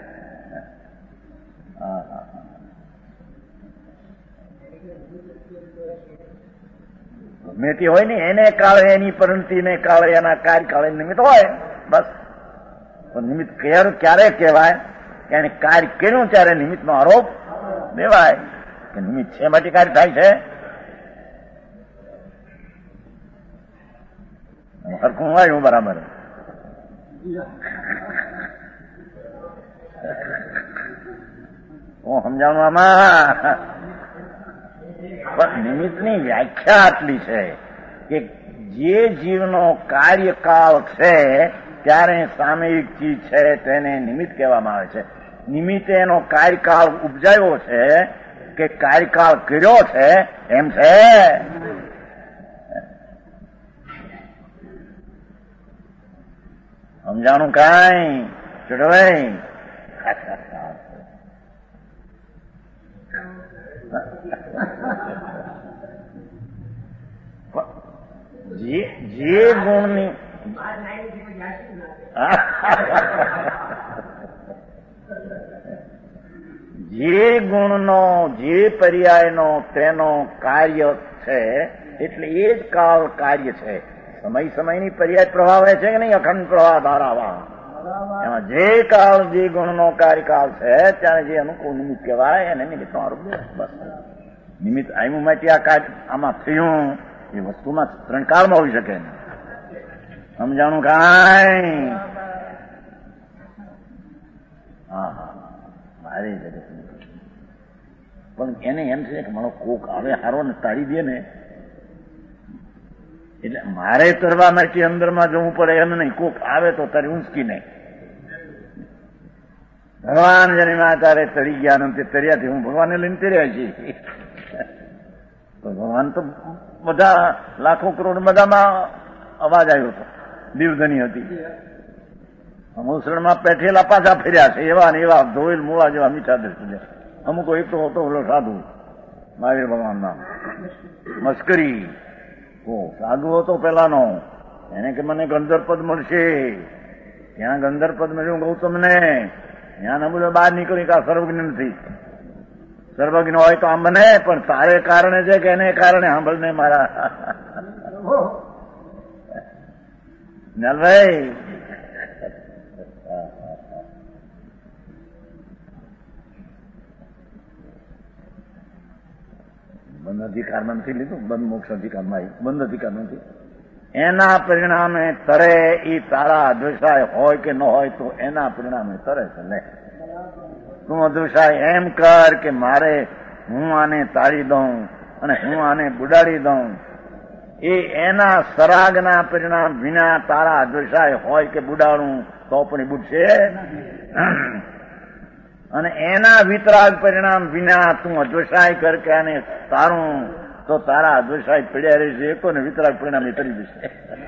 ગમે હોય ને એને કાળે એની પરિણતિને કાળે એના કાર્ય કાળે નિમિત્ત હોય બસ. નિમિત્ત ક્યારે કહેવાય કે એને કાર્ય કર્યું ત્યારે નિમિત્તનો આરોપ દેવાય કે નિમિત્ત છે માટે કાર્ય થાય છે. હરખું આવ્યું બરાબર. હું સમજાવું આમાં નિમિત્તની વ્યાખ્યા આટલી છે કે જે જીવનો કાર્યકાળ છે ત્યારે સામયિક ચીજ છે તેને નિમિત્ત કહેવામાં આવે છે. નિમિત્તે એનો કાર્યકાળ ઉપજાયો છે કે કાર્યકાળ કર્યો છે એમ છે. સમજાણું કાંઈ ચડવાઈ? જે જે ગુણની જે ગુણનો જે પર્યાયનો તેનો કાર્ય છે એટલે એ જ કાળ કાર્ય છે. સમય સમયની પર્યાય પ્રભાવ છે કે નહીં? અખંડ પ્રવાહ ધારાવા એમાં જે કાળ જે ગુણનો કાર્યકાળ છે ત્યારે જે અનુકૂળ નિમિત્ત કહેવાય એને નિમિત્તનો આરોપ દે. બસ નિમિત્ત આવ્યું માટે આ કાર્ય આમાં થયું એ વસ્તુમાં ત્રણ કાળમાં હોઈ શકે. સમજાણું કાંઈ? હા હા મારે પણ એને એમ છે કે મારો કોક આવે હારો ને તાળી દે ને એટલે મારે તરવા માટે અંદરમાં જવું પડે એમ નહીં. કોક આવે તો તારી ઊંચકી નહીં. ભગવાન જેની માં તારે તરી ગયા તે તર્યાથી હું ભગવાનને લઈને તર્યા છીએ. ભગવાન તો બધા લાખો કરોડ બધામાં અવાજ આવ્યો હતો. દીવધની હતી. મુસળમાં પેઠેલા પાછા ફેર્યા છે એવા ને એવા ધોઈલ મૂળા જેવા મીઠા દર્શન. અમુક એક તો હતો ઓલો સાધુ મહાવીર ભગવાન નામ મસ્કરી. ઓ સાધુ હતો પેલાનો. એને કે મને ગંધર્પદ મળશે. ત્યાં ગંધર્પદ મળ્યું ગૌતમને. ત્યાં નબળો બહાર નીકળી કે સર્વજ્ઞ નથી. સર્વજ્ઞ હોય તો આમ બને પણ તારે કારણે છે કે એને કારણે સાંભળને મારા નલભાઈ. બંધ અધિકારમાં નથી લીધું. બંધ મોક્ષ અધિકારમાં આવી. બંધ અધિકાર નથી. એના પરિણામે તરે એ તારા અદ્વૈસાય હોય કે ન હોય તો એના પરિણામે તરે છે. લે તું અદ્વૈસાય એમ કર કે મારે હું આને તાળી દઉં અને હું આને બુડાડી દઉં. એ એના સરાગના પરિણામ વિના તારા અદ્વૈસાય હોય કે બુડાડું તો પણ બુડશે. અને એના વિતરાગ પરિણામ વિના તું અદ્વૈસાય કર કે આને તારું તો તારા અદ્વૈસાય પડ્યા રહેશે. એક ને વિતરાગ પરિણામ એ કરી દેશે.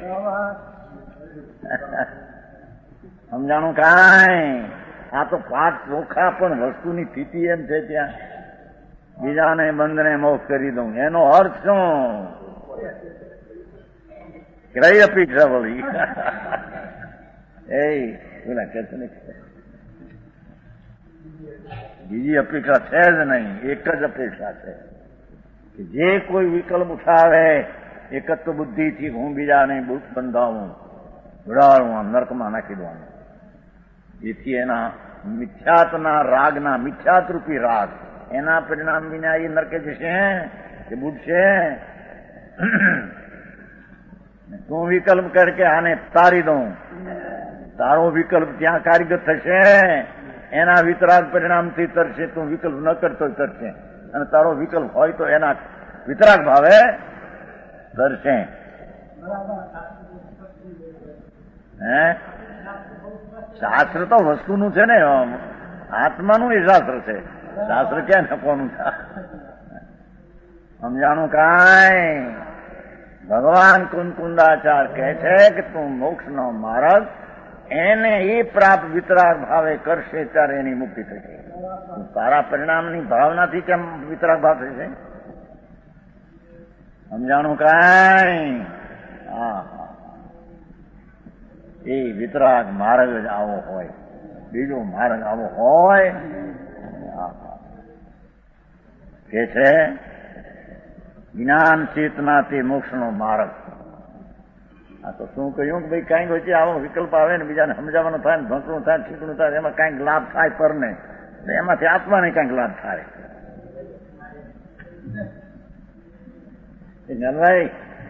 સમજાણું કાંઈ? આ તો પાઠ ચોખા પણ વસ્તુની સ્થિતિ એમ છે ત્યાં બીજાને બંધને મોક્ષ કરી દઉં એનો અર્થ શું? કઈ અપેક્ષા વળી? એ પેલા કે છે ને બીજી અપેક્ષા છે જ નહીં. એક જ અપેક્ષા છે કે જે કોઈ વિકલ્પ ઉઠાવે એક જ તો બુદ્ધિથી હું બીજાને બંધાવું જોડાવું નર્કમાં નાખી દઉં. જેથી એના મિથ્યાતના રાગના મિથ્યાતરૂપી રાગ એના પરિણામ વિના એ નરકે જશે કે બુડશે. તું વિકલ્પ કર કે આને તારી દઉં. તારો વિકલ્પ ત્યાં કાર્યગત થશે. એના વિતરાગ પરિણામથી તરશે. તું વિકલ્પ ન કરતો તરશે. અને તારો વિકલ્પ હોય તો એના વિતરાગ ભાવે તરશે. હે શાસ્ત્ર તો વસ્તુનું છે ને. આત્માનું એ શાસ્ત્ર છે. શાસ્ત્ર ક્યાં નફવાનું છે? સમજાણું કાંઈ? ભગવાન કુંકુંદાચાર કહે છે કે તું મોક્ષનો માર્ગ એને એ પ્રાપ્ત વિતરાગ ભાવે કરશે ત્યારે એની મુક્તિ થશે. સારા પરિણામની ભાવનાથી કેમ વિતરાગ ભાવ થશે? સમજાણું કાંઈ? હા હા, એ વિતરાગ માર્ગ જ આવો હોય, બીજો માર્ગ આવો હોય કે છે જ્ઞાન ચેતનાથી મોક્ષનો માર્ગ. આ તો શું કહ્યું કે ભાઈ કાંઈક વચ્ચે આવો વિકલ્પ આવે ને બીજાને સમજાવવાનો થાય ને ભંકરું થાય ઠીકણું થાય એમાં કાંઈક લાભ થાય પર ને એમાંથી આત્માને કાંઈક લાભ થાય. ભાઈ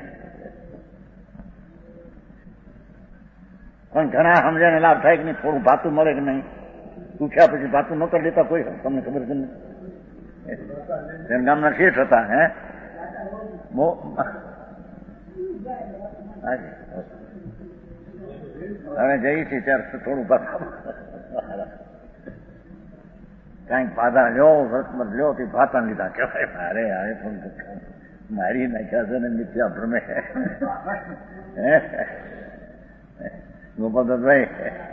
પણ ઘણા સમજાને લાભ થાય કે નહીં, થોડું ભાતું મળે કે નહીં, પૂછ્યા પછી ભાતું ન કરી દેતા કોઈ, તમને ખબર છે ને? ગામના શેઠ હતા, હે હવે જઈ છે ત્યારે થોડું કાંઈક પાધા લ્યો રસમત લ્યો તે ભાતા લીધા કહેવાય. મારે હવે પણ મારી નાખ્યા છે ને મિથ્યા ભ્રમે. ગોપાલભાઈ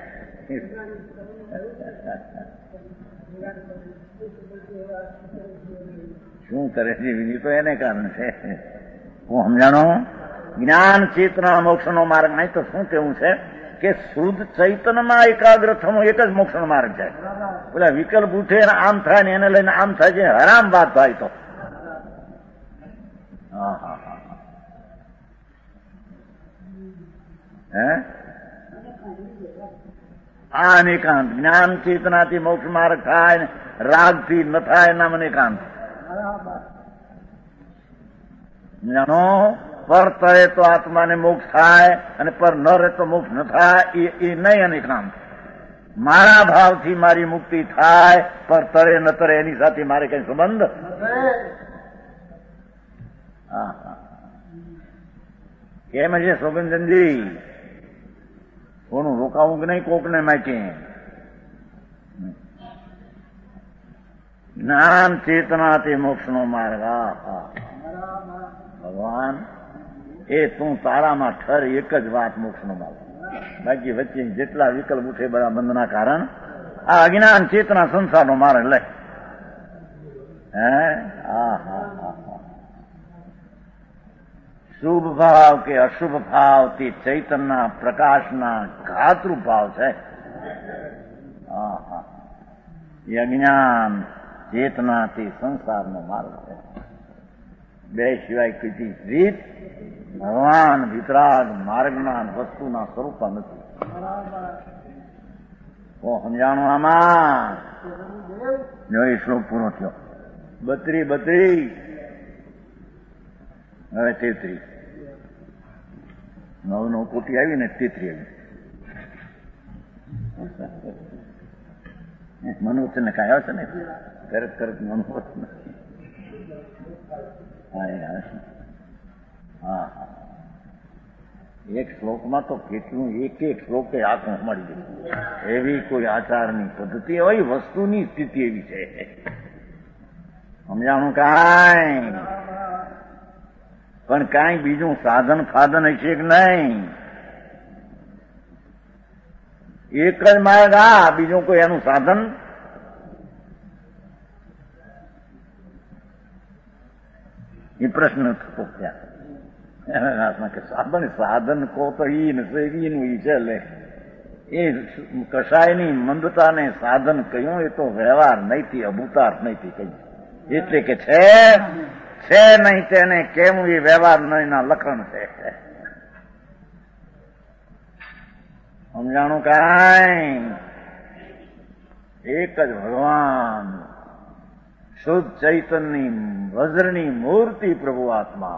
શું કરે છે બીજું તો એને કારણ છે. હું સમજાણો જ્ઞાન ચેતના મોક્ષનો માર્ગ નહીં તો શું કેવું છે કે શુદ્ધ ચૈતન્યમાં એકાગ્ર થવું એક જ મોક્ષનો માર્ગ છે. પેલા વિકલ્પ ઉઠે આમ થાય ને એને લઈને આમ થાય છે, હરામ વાત થાય તો. હા હા હા હે આ અનેકાંત જ્ઞાન ચેતનાથી મોક્ષ માર્ગ થાય ને રાગથી ન થાય નામ અનેકાંત. જાણો પર તરે તો આત્માને મોક્ષ થાય અને પર ન રહે તો મોક્ષ ન થાય એ નહીં અનેકાંત. મારા ભાવથી મારી મુક્તિ થાય પર તરે ન તરે એની સાથે મારે કઈ સંબંધ. હા હા કેમ છે શોભનચંદજી? કોનું રોકાવું કે નહીં કોકને માટે? જ્ઞાન ચેતનાથી મોક્ષનો માર્ગ. હા હા ભગવાન એ તું તારામાં ઠર એક જ વાત મોક્ષનો માર્ગ. બાકી વચ્ચે જેટલા વિકલ્પ ઉઠે બધા બંધના કારણ આ અજ્ઞાન ચેતના સંસારનો માર્ગ લે. હે હા હા હા શુભ ભાવ કે અશુભ ભાવ તે ચૈતનના પ્રકાશના ઘાતરૂપ ભાવ છે. હા હા એ અજ્ઞાન ચેતનાથી સંસારનો માર્ગ છે. બે સિવાય કઈ રીત ભગવાન વિતરાગ માર્ગના વસ્તુના સ્વરૂપ નથી. તો સમજાણું આમાં જો એ શ્લોક પૂરો થયો. બત્રી બત્રી હવે તેત્રી નવ નવ કોટી આવી ને તેત્રી આવી. મનોવચન ને કાંઈ આવશે ને તરત તરત મનોવચન. હા હા એક શ્લોકમાં તો કેટલું એક એક શ્લોકે આંખું મળી ગયું. એવી કોઈ આચારની પદ્ધતિ હોય, વસ્તુની સ્થિતિ એવી છે. સમજાણું કાંઈ? પણ કાંઈ બીજું સાધન ફાધન હશે કે નહીં? એક જ માર્ગ આ, બીજું કોઈ એનું સાધન? એ પ્રશ્ન થતો ત્યાં કે સાધન સાધન કહો તો ઈ ને ઈનું ઈ છે લે. એ કશાયની મંદતાને સાધન કહ્યું એ તો વ્યવહાર નહીંથી અભૂતાર્થ નહીંથી કહ્યું. એટલે કે છે છે નહીં તેને કેવું એ વ્યવહાર નહીંના લક્ષણ છે. સમજાણું કાંઈ? એક જ ભગવાન શુદ્ધ ચૈતનની વજ્રની મૂર્તિ પ્રભુ આત્મા,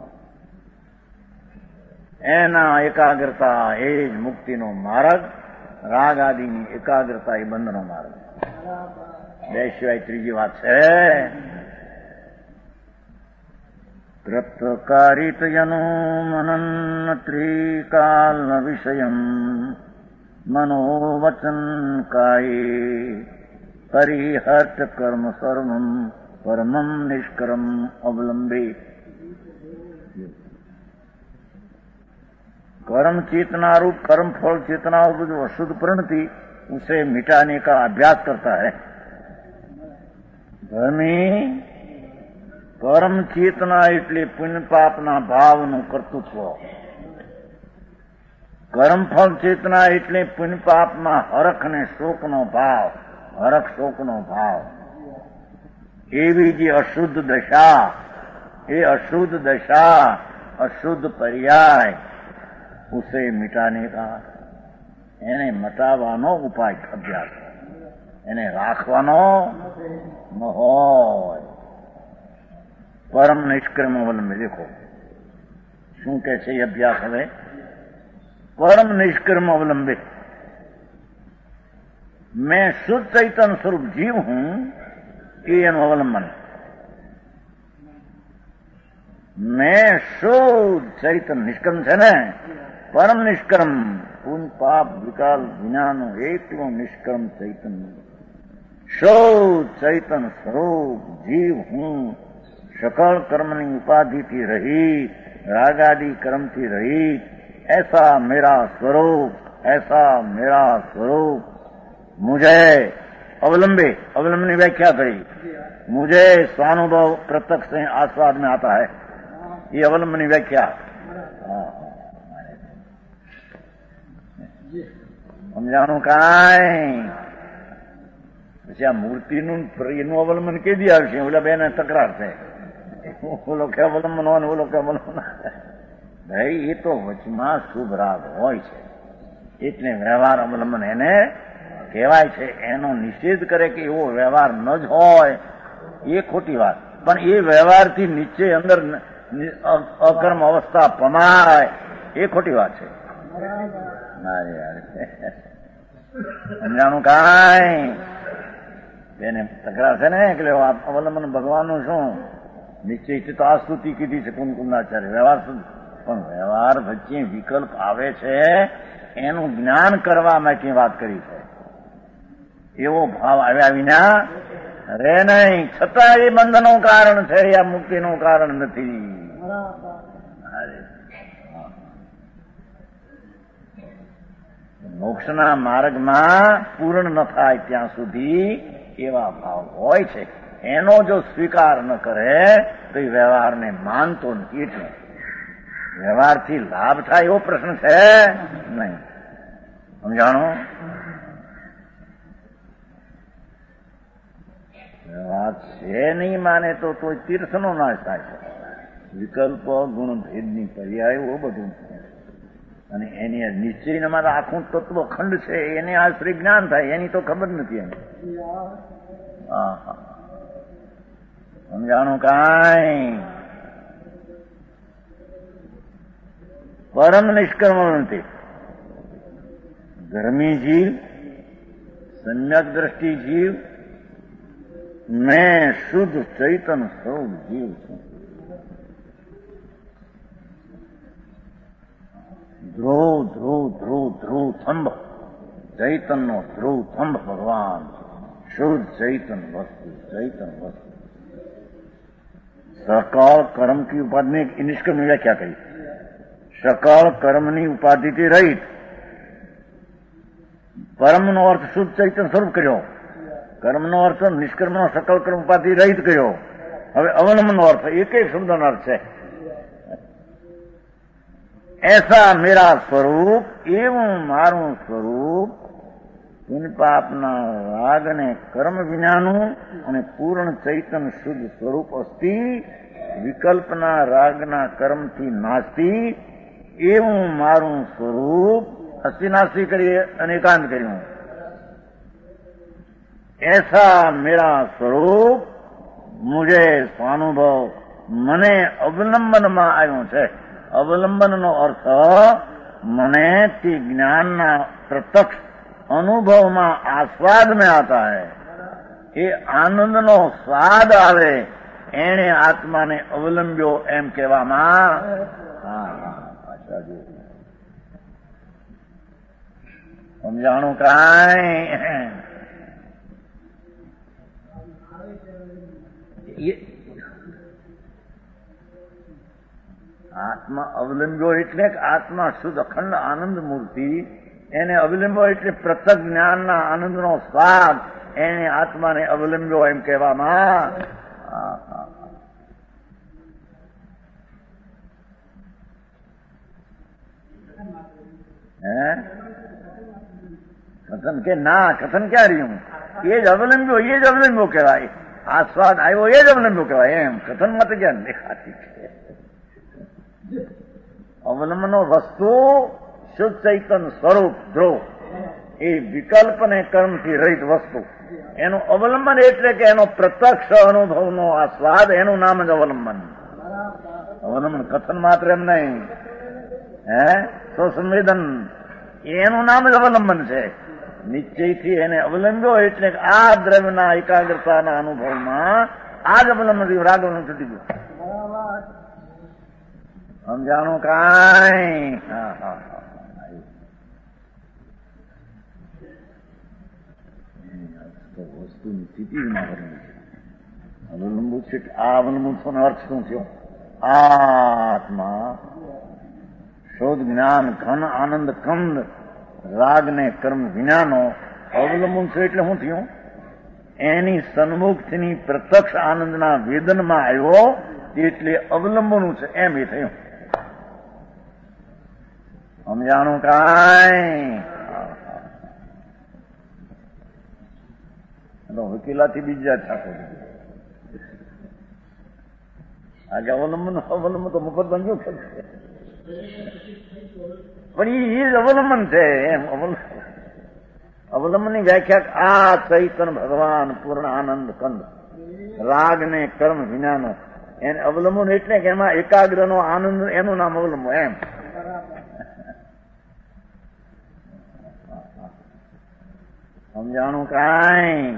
એના એકાગ્રતા એ જ મુક્તિનો માર્ગ, રાગ આદિની એકાગ્રતા એ બંધનો માર્ગ. બે સિવાય ત્રીજી વાત છે. પ્રત્કારિત યનો મનન ત્રિકાલ વિષયમ મનોવચન કાયે પરિહર્ત કર્મ સર્વમ પરમમ નિષ્કર્મ અવલંબે. ક कर्म चेतना रूप कर्म फल चेतना रूप जो अशुद्ध परिणति उसे मिटाने का अभ्यास करता है। धर्मी कर्म चेतना એટલે પુણ્ય પાપના ભાવનું કર્તૃત્વ, કર્મફળ ચેતના એટલે પુણ્ય પાપમાં હરખ ને શોકનો ભાવ, હરખ શોકનો ભાવ. એવી જે અશુદ્ધ દશા, એ અશુદ્ધ દશા, અશુદ્ધ પર્યાય ઉસે મિટાને કા, એને મટાવવાનો ઉપાય અભ્યાસ, એને રાખવાનો ન હોય. પરમ નિષ્ક્રમ અવલંબે દેખો શું કે છે અભ્યાસ. હવે પરમ નિષ્ક્રમ अवलंबे, मैं शुद्ध चैतन्य स्वरूप जीव हूं, ये एनु अवलंबन. मैं शुद्ध चैतन्य निष्कर्म છે ને, પરમ નિષ્કર્મ, પૂન પાપ વિકાલ વિનાનું એકલું નિષ્કર્મ ચૈતન્ય, શુદ્ધ ચૈતન્ય સ્વરૂપ જીવ હું, सकल कर्मनी उपाधि थी रहित, रागादि कर्म थी रहित, ऐसा मेरा स्वरूप, ऐसा मेरा स्वरूप मुझे अवलंबे, अवलंबन की व्याख्या करी, मुझे स्वानुभव प्रत्यक्ष से आस्वाद में आता है, ये अवलंबन की व्याख्या. समझाणु काई પછી આ મૂર્તિનું એનું અવલંબન કેદી આવશે? ઓલા બે ને તકરાર છે, ઓલો કે અવલંબન હોય ને ઓલો કે અવલંબન. ભાઈ એ તો વચમાં શુભ રાગ હોય છે એટલે વ્યવહાર અવલંબન એને કહેવાય છે. એનો નિષેધ કરે કે એવો વ્યવહાર ન જ હોય એ ખોટી વાત. પણ એ વ્યવહારથી નીચે અંદર અકર્મ અવસ્થા પમાય એ ખોટી વાત છે. સમજાણું કાંઈ? એને તકરાર છે ને એટલે અવલંબન ભગવાનનું શું નિશ્ચય તો આ સ્તુતિ કીધી છે કુમકુંડાચાર્ય. વ્યવહાર પણ વ્યવહાર વચ્ચે વિકલ્પ આવે છે એનું જ્ઞાન કરવા માટે વાત કરી છે. એવો ભાવ આવ્યા વિના રે નહીં. છતાં એ બંધનું કારણ છે, આ મુક્તિનું કારણ નથી. મોક્ષના માર્ગમાં પૂર્ણ ન થાય ત્યાં સુધી એવા ભાવ હોય છે. એનો જો સ્વીકાર ન કરે તો એ વ્યવહારને માનતો નથી. એટલે વ્યવહારથી લાભ થાય એવો પ્રશ્ન છે નહીં. સમજાણો? વ્યવહાર છે નહીં માને તો તો તીર્થનો નાશ થાય છે. વિકલ્પ ગુણ ભેદની પર્યાયો બધું, અને એની નિશ્ચયમાં આખું તત્વ ખંડ છે એને આશ્રય જ્ઞાન થાય, એની તો ખબર નથી એને. હા હા સમજાણું કાંઈ? પરમ નિષ્કર્મ નથી. ધર્મી જીવ, સમ્યક દ્રષ્ટિ જીવ, મેં શુદ્ધ ચૈતન સ્વરૂપ જીવ છું. ધ્રુવ ધ્રુવ ધ્રુવ ધ્રુવ થંભ, ચૈતનનો ધ્રુવ થંભ ભગવાન, શુદ્ધ ચૈતન વસ્તુ, ચૈતન વસ્તુ. सकल कर्म की उपाधि में निष्कर्म ने व्याख्या करी. सकल कर्मनी उपाधिથી રહિત, પરમનો અર્થ શુદ્ધ ચૈતન્ય સ્વરૂપ કર્યો. કર્મનો અર્થ નિષ્કર્મનો સકલ કર્મ ઉપાધિ રહિત કર્યો. હવે અવલંબનનો અર્થ એક એક શબ્દનો અર્થ છે. ऐसा मेरा स्वरूप, એવું મારું સ્વરૂપ, પુણ્ય પાપના રાગ ને કર્મ વિનાનું અને પૂર્ણ ચૈતન્ય શુદ્ધ સ્વરૂપ અસ્તિ, વિકલ્પના રાગના કર્મથી નાસ્તી, એવું મારું સ્વરૂપ અસ્તિ નાસ્તી કરીએ અને એકાંત કર્યું. ऐसा मेरा स्वरूપ मुझे स्वानुभव, મને અવલંબનમાં આવ્યું છે. અવલંબનનો અર્થ મને તે જ્ઞાનના પ્રત્યક્ષ અનુભવમાં આસ્વાદ में आता है. એ આનંદનો સ્વાદ આવે એને આત્માને અવલંબ્યો એમ કહેવામાં. સમજાણું કાંઈ? આત્મા અવલંબ્યો એટલે કે આત્મા શુદ્ધ અખંડ આનંદ મૂર્તિ, એને અવલંબ્યો એટલે પૃથક જ્ઞાનના આનંદનો સ્વાદ, એને આત્માને અવલંબ્યો એમ કહેવામાં. હે કથન કે ના, કથન ક્યાં રહ્યું? એ જ અવલંબ્યો, એ જ અવલંબ્યો કહેવાય. આ સ્વાદ આવ્યો એ જ અવલંબ્યો કહેવાય. એમ કથનમાં તો ક્યાં દેખાતી છે? અવલંબનો વસ્તુ શુદ્ધ ચૈતન સ્વરૂપ ધ્રુવ, એ વિકલ્પ ને કર્મથી રહિત વસ્તુ, એનું અવલંબન એટલે કે એનો પ્રત્યક્ષ અનુભવનો આ સ્વાદ, એનું નામ જ અવલંબન. અવલંબન કથન માત્ર એમ નહીં, હે સ્વસંવેદન, એનું નામ જ અવલંબન છે. નિશ્ચયથી એને અવલંબ્યો એટલે આ દ્રવ્યના એકાગ્રતાના અનુભવમાં આ જ અવલંબન રાગ છૂટી ગયું. સમજાણું કાંઈ? હા હા હા વસ્તુની સ્થિતિમાં અવલંબુ છે. આ અવલંબન અર્થ શું થયો? આત્મા શોધ જ્ઞાન ઘન આનંદ કંદ રાગ ને કર્મ વિનાનો અવલંબન છે. એટલે શું થયું? એની સન્મુખની પ્રત્યક્ષ આનંદના વેદનમાં આવ્યો એટલે અવલંબનું છે એમ એ થયું. સમજાણું કાંઈ? વકીલાથી બીજા છાકો આજે અવલંબન અવલંબન તો મફત બન્યું છે, પણ એ જ અવલંબન છે. એમ અવલંબનની વ્યાખ્યા આ ચૈતન ભગવાન પૂર્ણ આનંદ કંદ રાગ ને કર્મ વિનાનો, એને અવલંબન એટલે કે એમાં એકાગ્રનો આનંદ, એનું નામ અવલંબન. એમ સમજાણું કાંઈ?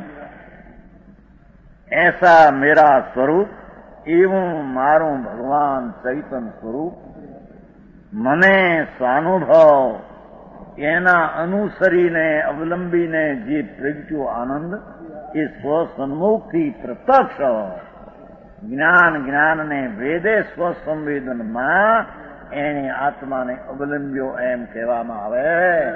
એસા મેરા સ્વરૂપ, એવું મારું ભગવાન ચૈતન સ્વરૂપ, મને સ્વાનુભવ એના અનુસરીને અવલંબીને જે પ્રગટ્યો આનંદ, એ સ્વસન્મુખથી પ્રત્યક્ષ જ્ઞાન જ્ઞાનને વેદે સ્વસંવેદનમાં એને આત્માને અવલંબ્યો એમ કહેવામાં આવે.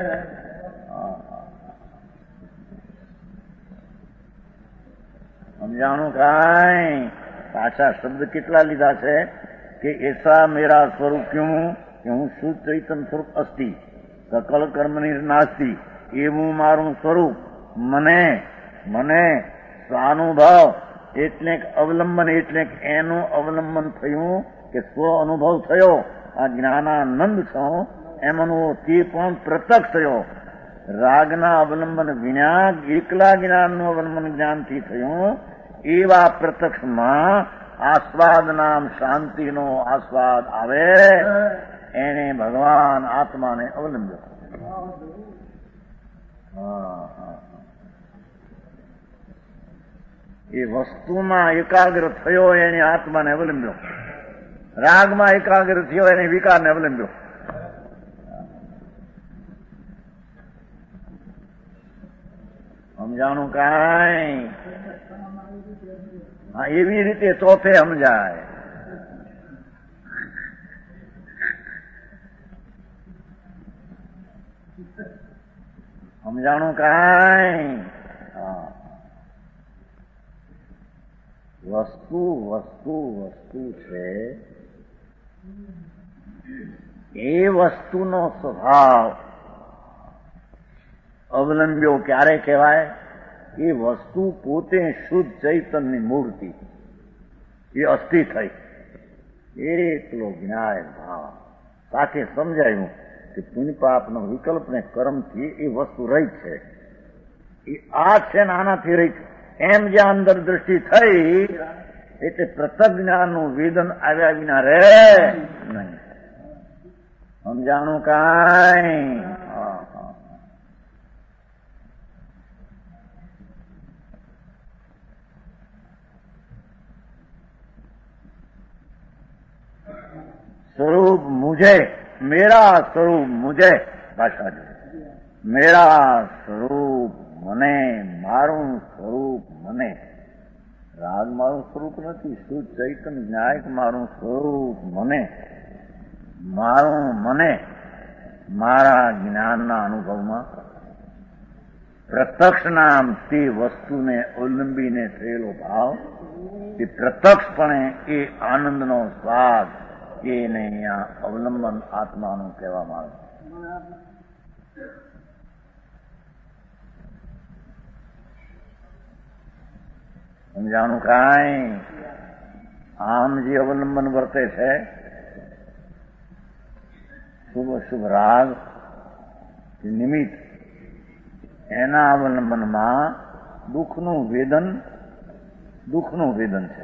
સમજાણું કાંઈ? પાછા શબ્દ કેટલા લીધા છે કે એસા મેરા સ્વરૂપ ક્યું કે હું શુદ્ધ ચૈતન સ્વરૂપ અસ્તિ, સકલ કર્મની નાસ્તી, એવું મારું સ્વરૂપ. મને મને સ્વાનુભવ એટલે અવલંબન એટલે એનું અવલંબન થયું કે સ્વ અનુભવ થયો, આ જ્ઞાનાનંદ થયો એમનું તે પણ પ્રત્યક્ષ થયો. રાગના અવલંબન વિના એકલા જ્ઞાનનું અવલંબન જ્ઞાનથી થયું. એવા પ્રત્યક્ષમાં આસ્વાદ નામ શાંતિનો આસ્વાદ આવે, એને ભગવાન આત્માને અવલંબ્યો. એ વસ્તુમાં એકાગ્ર થયો એને આત્માને અવલંબ્યો, રાગમાં એકાગ્ર થયો એને વિકારને અવલંબ્યો. સમજાણું કાંઈ? હા, એવી રીતે ચોથે સમજાય. સમજાણું કાંઈ? હા, વસ્તુ વસ્તુ વસ્તુ છે, એ વસ્તુનો સ્વભાવ અવલંબ્યો ક્યારે કહેવાય? એ વસ્તુ પોતે શુદ્ધ ચૈતનની મૂર્તિ, એ અસ્થિ થઈ. એટલો જ્ઞાન ભાવ સાથે સમજાયું કે પુણ્ય પાપનો વિકલ્પ ને કર્મથી એ વસ્તુ રહી છે. એ આ છે ને આનાથી રહી છે એમ જ્યાં અંદર દ્રષ્ટિ થઈ એટલે પ્રત્યક્ષ જ્ઞાનનું વેદન આવ્યા વિના રે નહીં. સમજાણું કાંઈ? स्वरूप मुझे, मेरा स्वरूप मुझे, भाषा जो मेरा સ્વરૂપ મને, મારું સ્વરૂપ મને. રાગ મારું સ્વરૂપ નથી, શુદ્ધ ચૈતન્ય ન્યાયક મારું સ્વરૂપ મને. મારું મને મારા જ્ઞાનના અનુભવમાં પ્રત્યક્ષના તે વસ્તુને અવલંબીને થયેલો ભાવ એ પ્રત્યક્ષપણે એ આનંદનો સ્વાદ એને અહીંયા અવલંબન આત્માનું કહેવામાં આવે. સમજાણું કાંઈ? આમ જે અવલંબન વર્તે છે શુભ શુભ રાગ નિમિત્ત, એના અવલંબનમાં દુઃખનું વેદન દુઃખનું વેદન છે.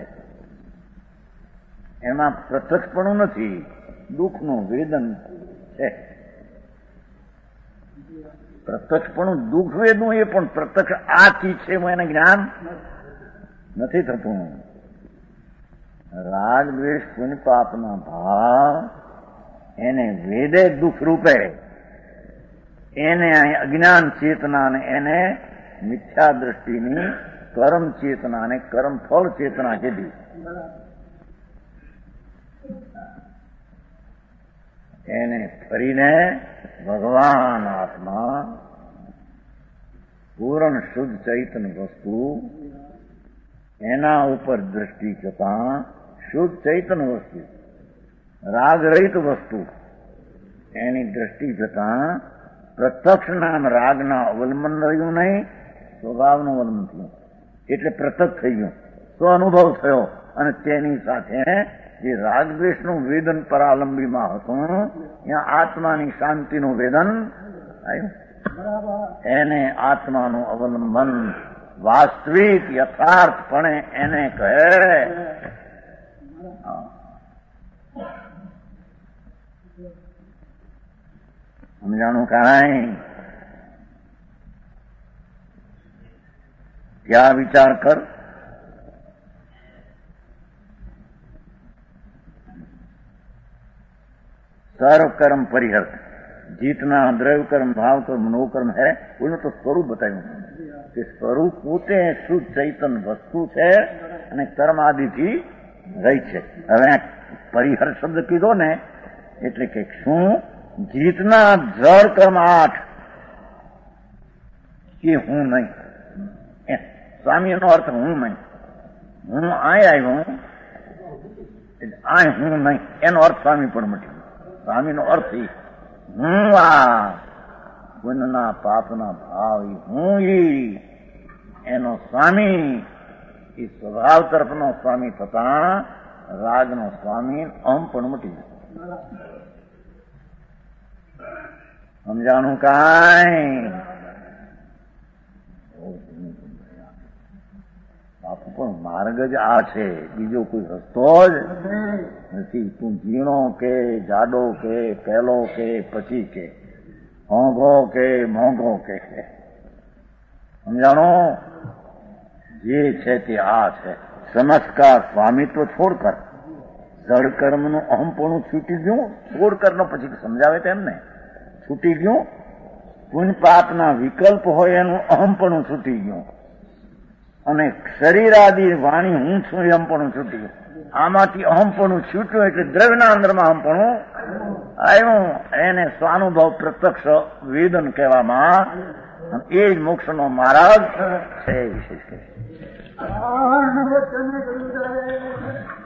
એમાં પ્રત્યક્ષપણું નથી, દુઃખનું વેદન છે. પ્રત્યક્ષપણું દુઃખ વેદનું એ પણ પ્રત્યક્ષ આ ચીજ છે એને જ્ઞાન નથી થતું. રાગ દ્વેષ પુણ્ય પાપના ભાવ એને વેદે દુઃખ રૂપે, એને અજ્ઞાન ચેતનાને એને મિથ્યા દ્રષ્ટિની કર્મ ચેતનાને કર્મ ફળ ચેતના કીધી. એને ફરીને ભગવાન આત્મા પૂર્ણ શુદ્ધ ચૈતન વસ્તુ એના ઉપર દ્રષ્ટિ જતા શુદ્ધ ચૈતન વસ્તુ રાગ રહિત વસ્તુ એની દ્રષ્ટિ જતા પ્રત્યક્ષ નામ રાગના અવલંબન રહ્યું નહીં, સ્વભાવનું અવલંબન થયું. એટલે પ્રત્યક્ષ થઈ ગયું, સ્વ અનુભવ થયો. અને તેની સાથે જે રાગ દ્વેષનું વેદન પરાલંબીમાં હતું ત્યાં આત્માની શાંતિનું વેદન આવ્યું. એને આત્માનું અવલંબન વાસ્તવિક યથાર્થપણે એને કહે. સમજાણું કાંઈ? ક્યાં વિચાર કર. सर्व कर्म परिहर्त, जीतना द्रव्य कर्म भाव कर्म नो कर्म है, उन्हें तो स्वरूप बताયું કે સ્વરૂપ પોતે શુદ્ધ ચૈતન વસ્તુ છે અને કર્મ આદિથી રહી છે. હવે પરિહર શબ્દ કીધો ને એટલે કે શું જીતના જળ કર્મ આઠ એ હું નહીં. સ્વામીનો અર્થ હું નહીં. હું આય આવ્યો આ હું નહીં એનો અર્થ સ્વામી પણ મટી. સ્વામીનો અર્થ હું આ પુણ્યના પાપના ભાવ હું ઈ એનો સ્વામી એ સ્વભાવ તરફનો સ્વામી થતા રાગનો સ્વામી અહમ પણ મટી જાય. સમજાણું કાંઈ? બાપુ પણ માર્ગ જ આ છે, બીજો કોઈ રસ્તો જ નથી. તું ઝીણો કે જાડો કે પહેલો કે પછી કે હોંઘો કે મોંઘો કે સમજાણો જે છે તે આ છે. સમસ્કાર સ્વામિત્વ છોડ કર, જળ કર્મનું અહમપણું છૂટી ગયું. છોડ કરનો પછી સમજાવે તેમ ને છૂટી ગયું. પુણ્ય પાપના વિકલ્પ હોય એનું અહમપણું છૂટી ગયું અને શરીર આદિ વાણી હું છું એમ પણ છૂટી ગયું. આમાંથી અહમપણું છૂટ્યું એટલે દ્રવ્યના અંદરમાં અહમપણું આવ્યું. એને સ્વાનુભવ પ્રત્યક્ષ વેદન કહેવામાં એ જ મોક્ષનો માર્ગ છે. વિશેષ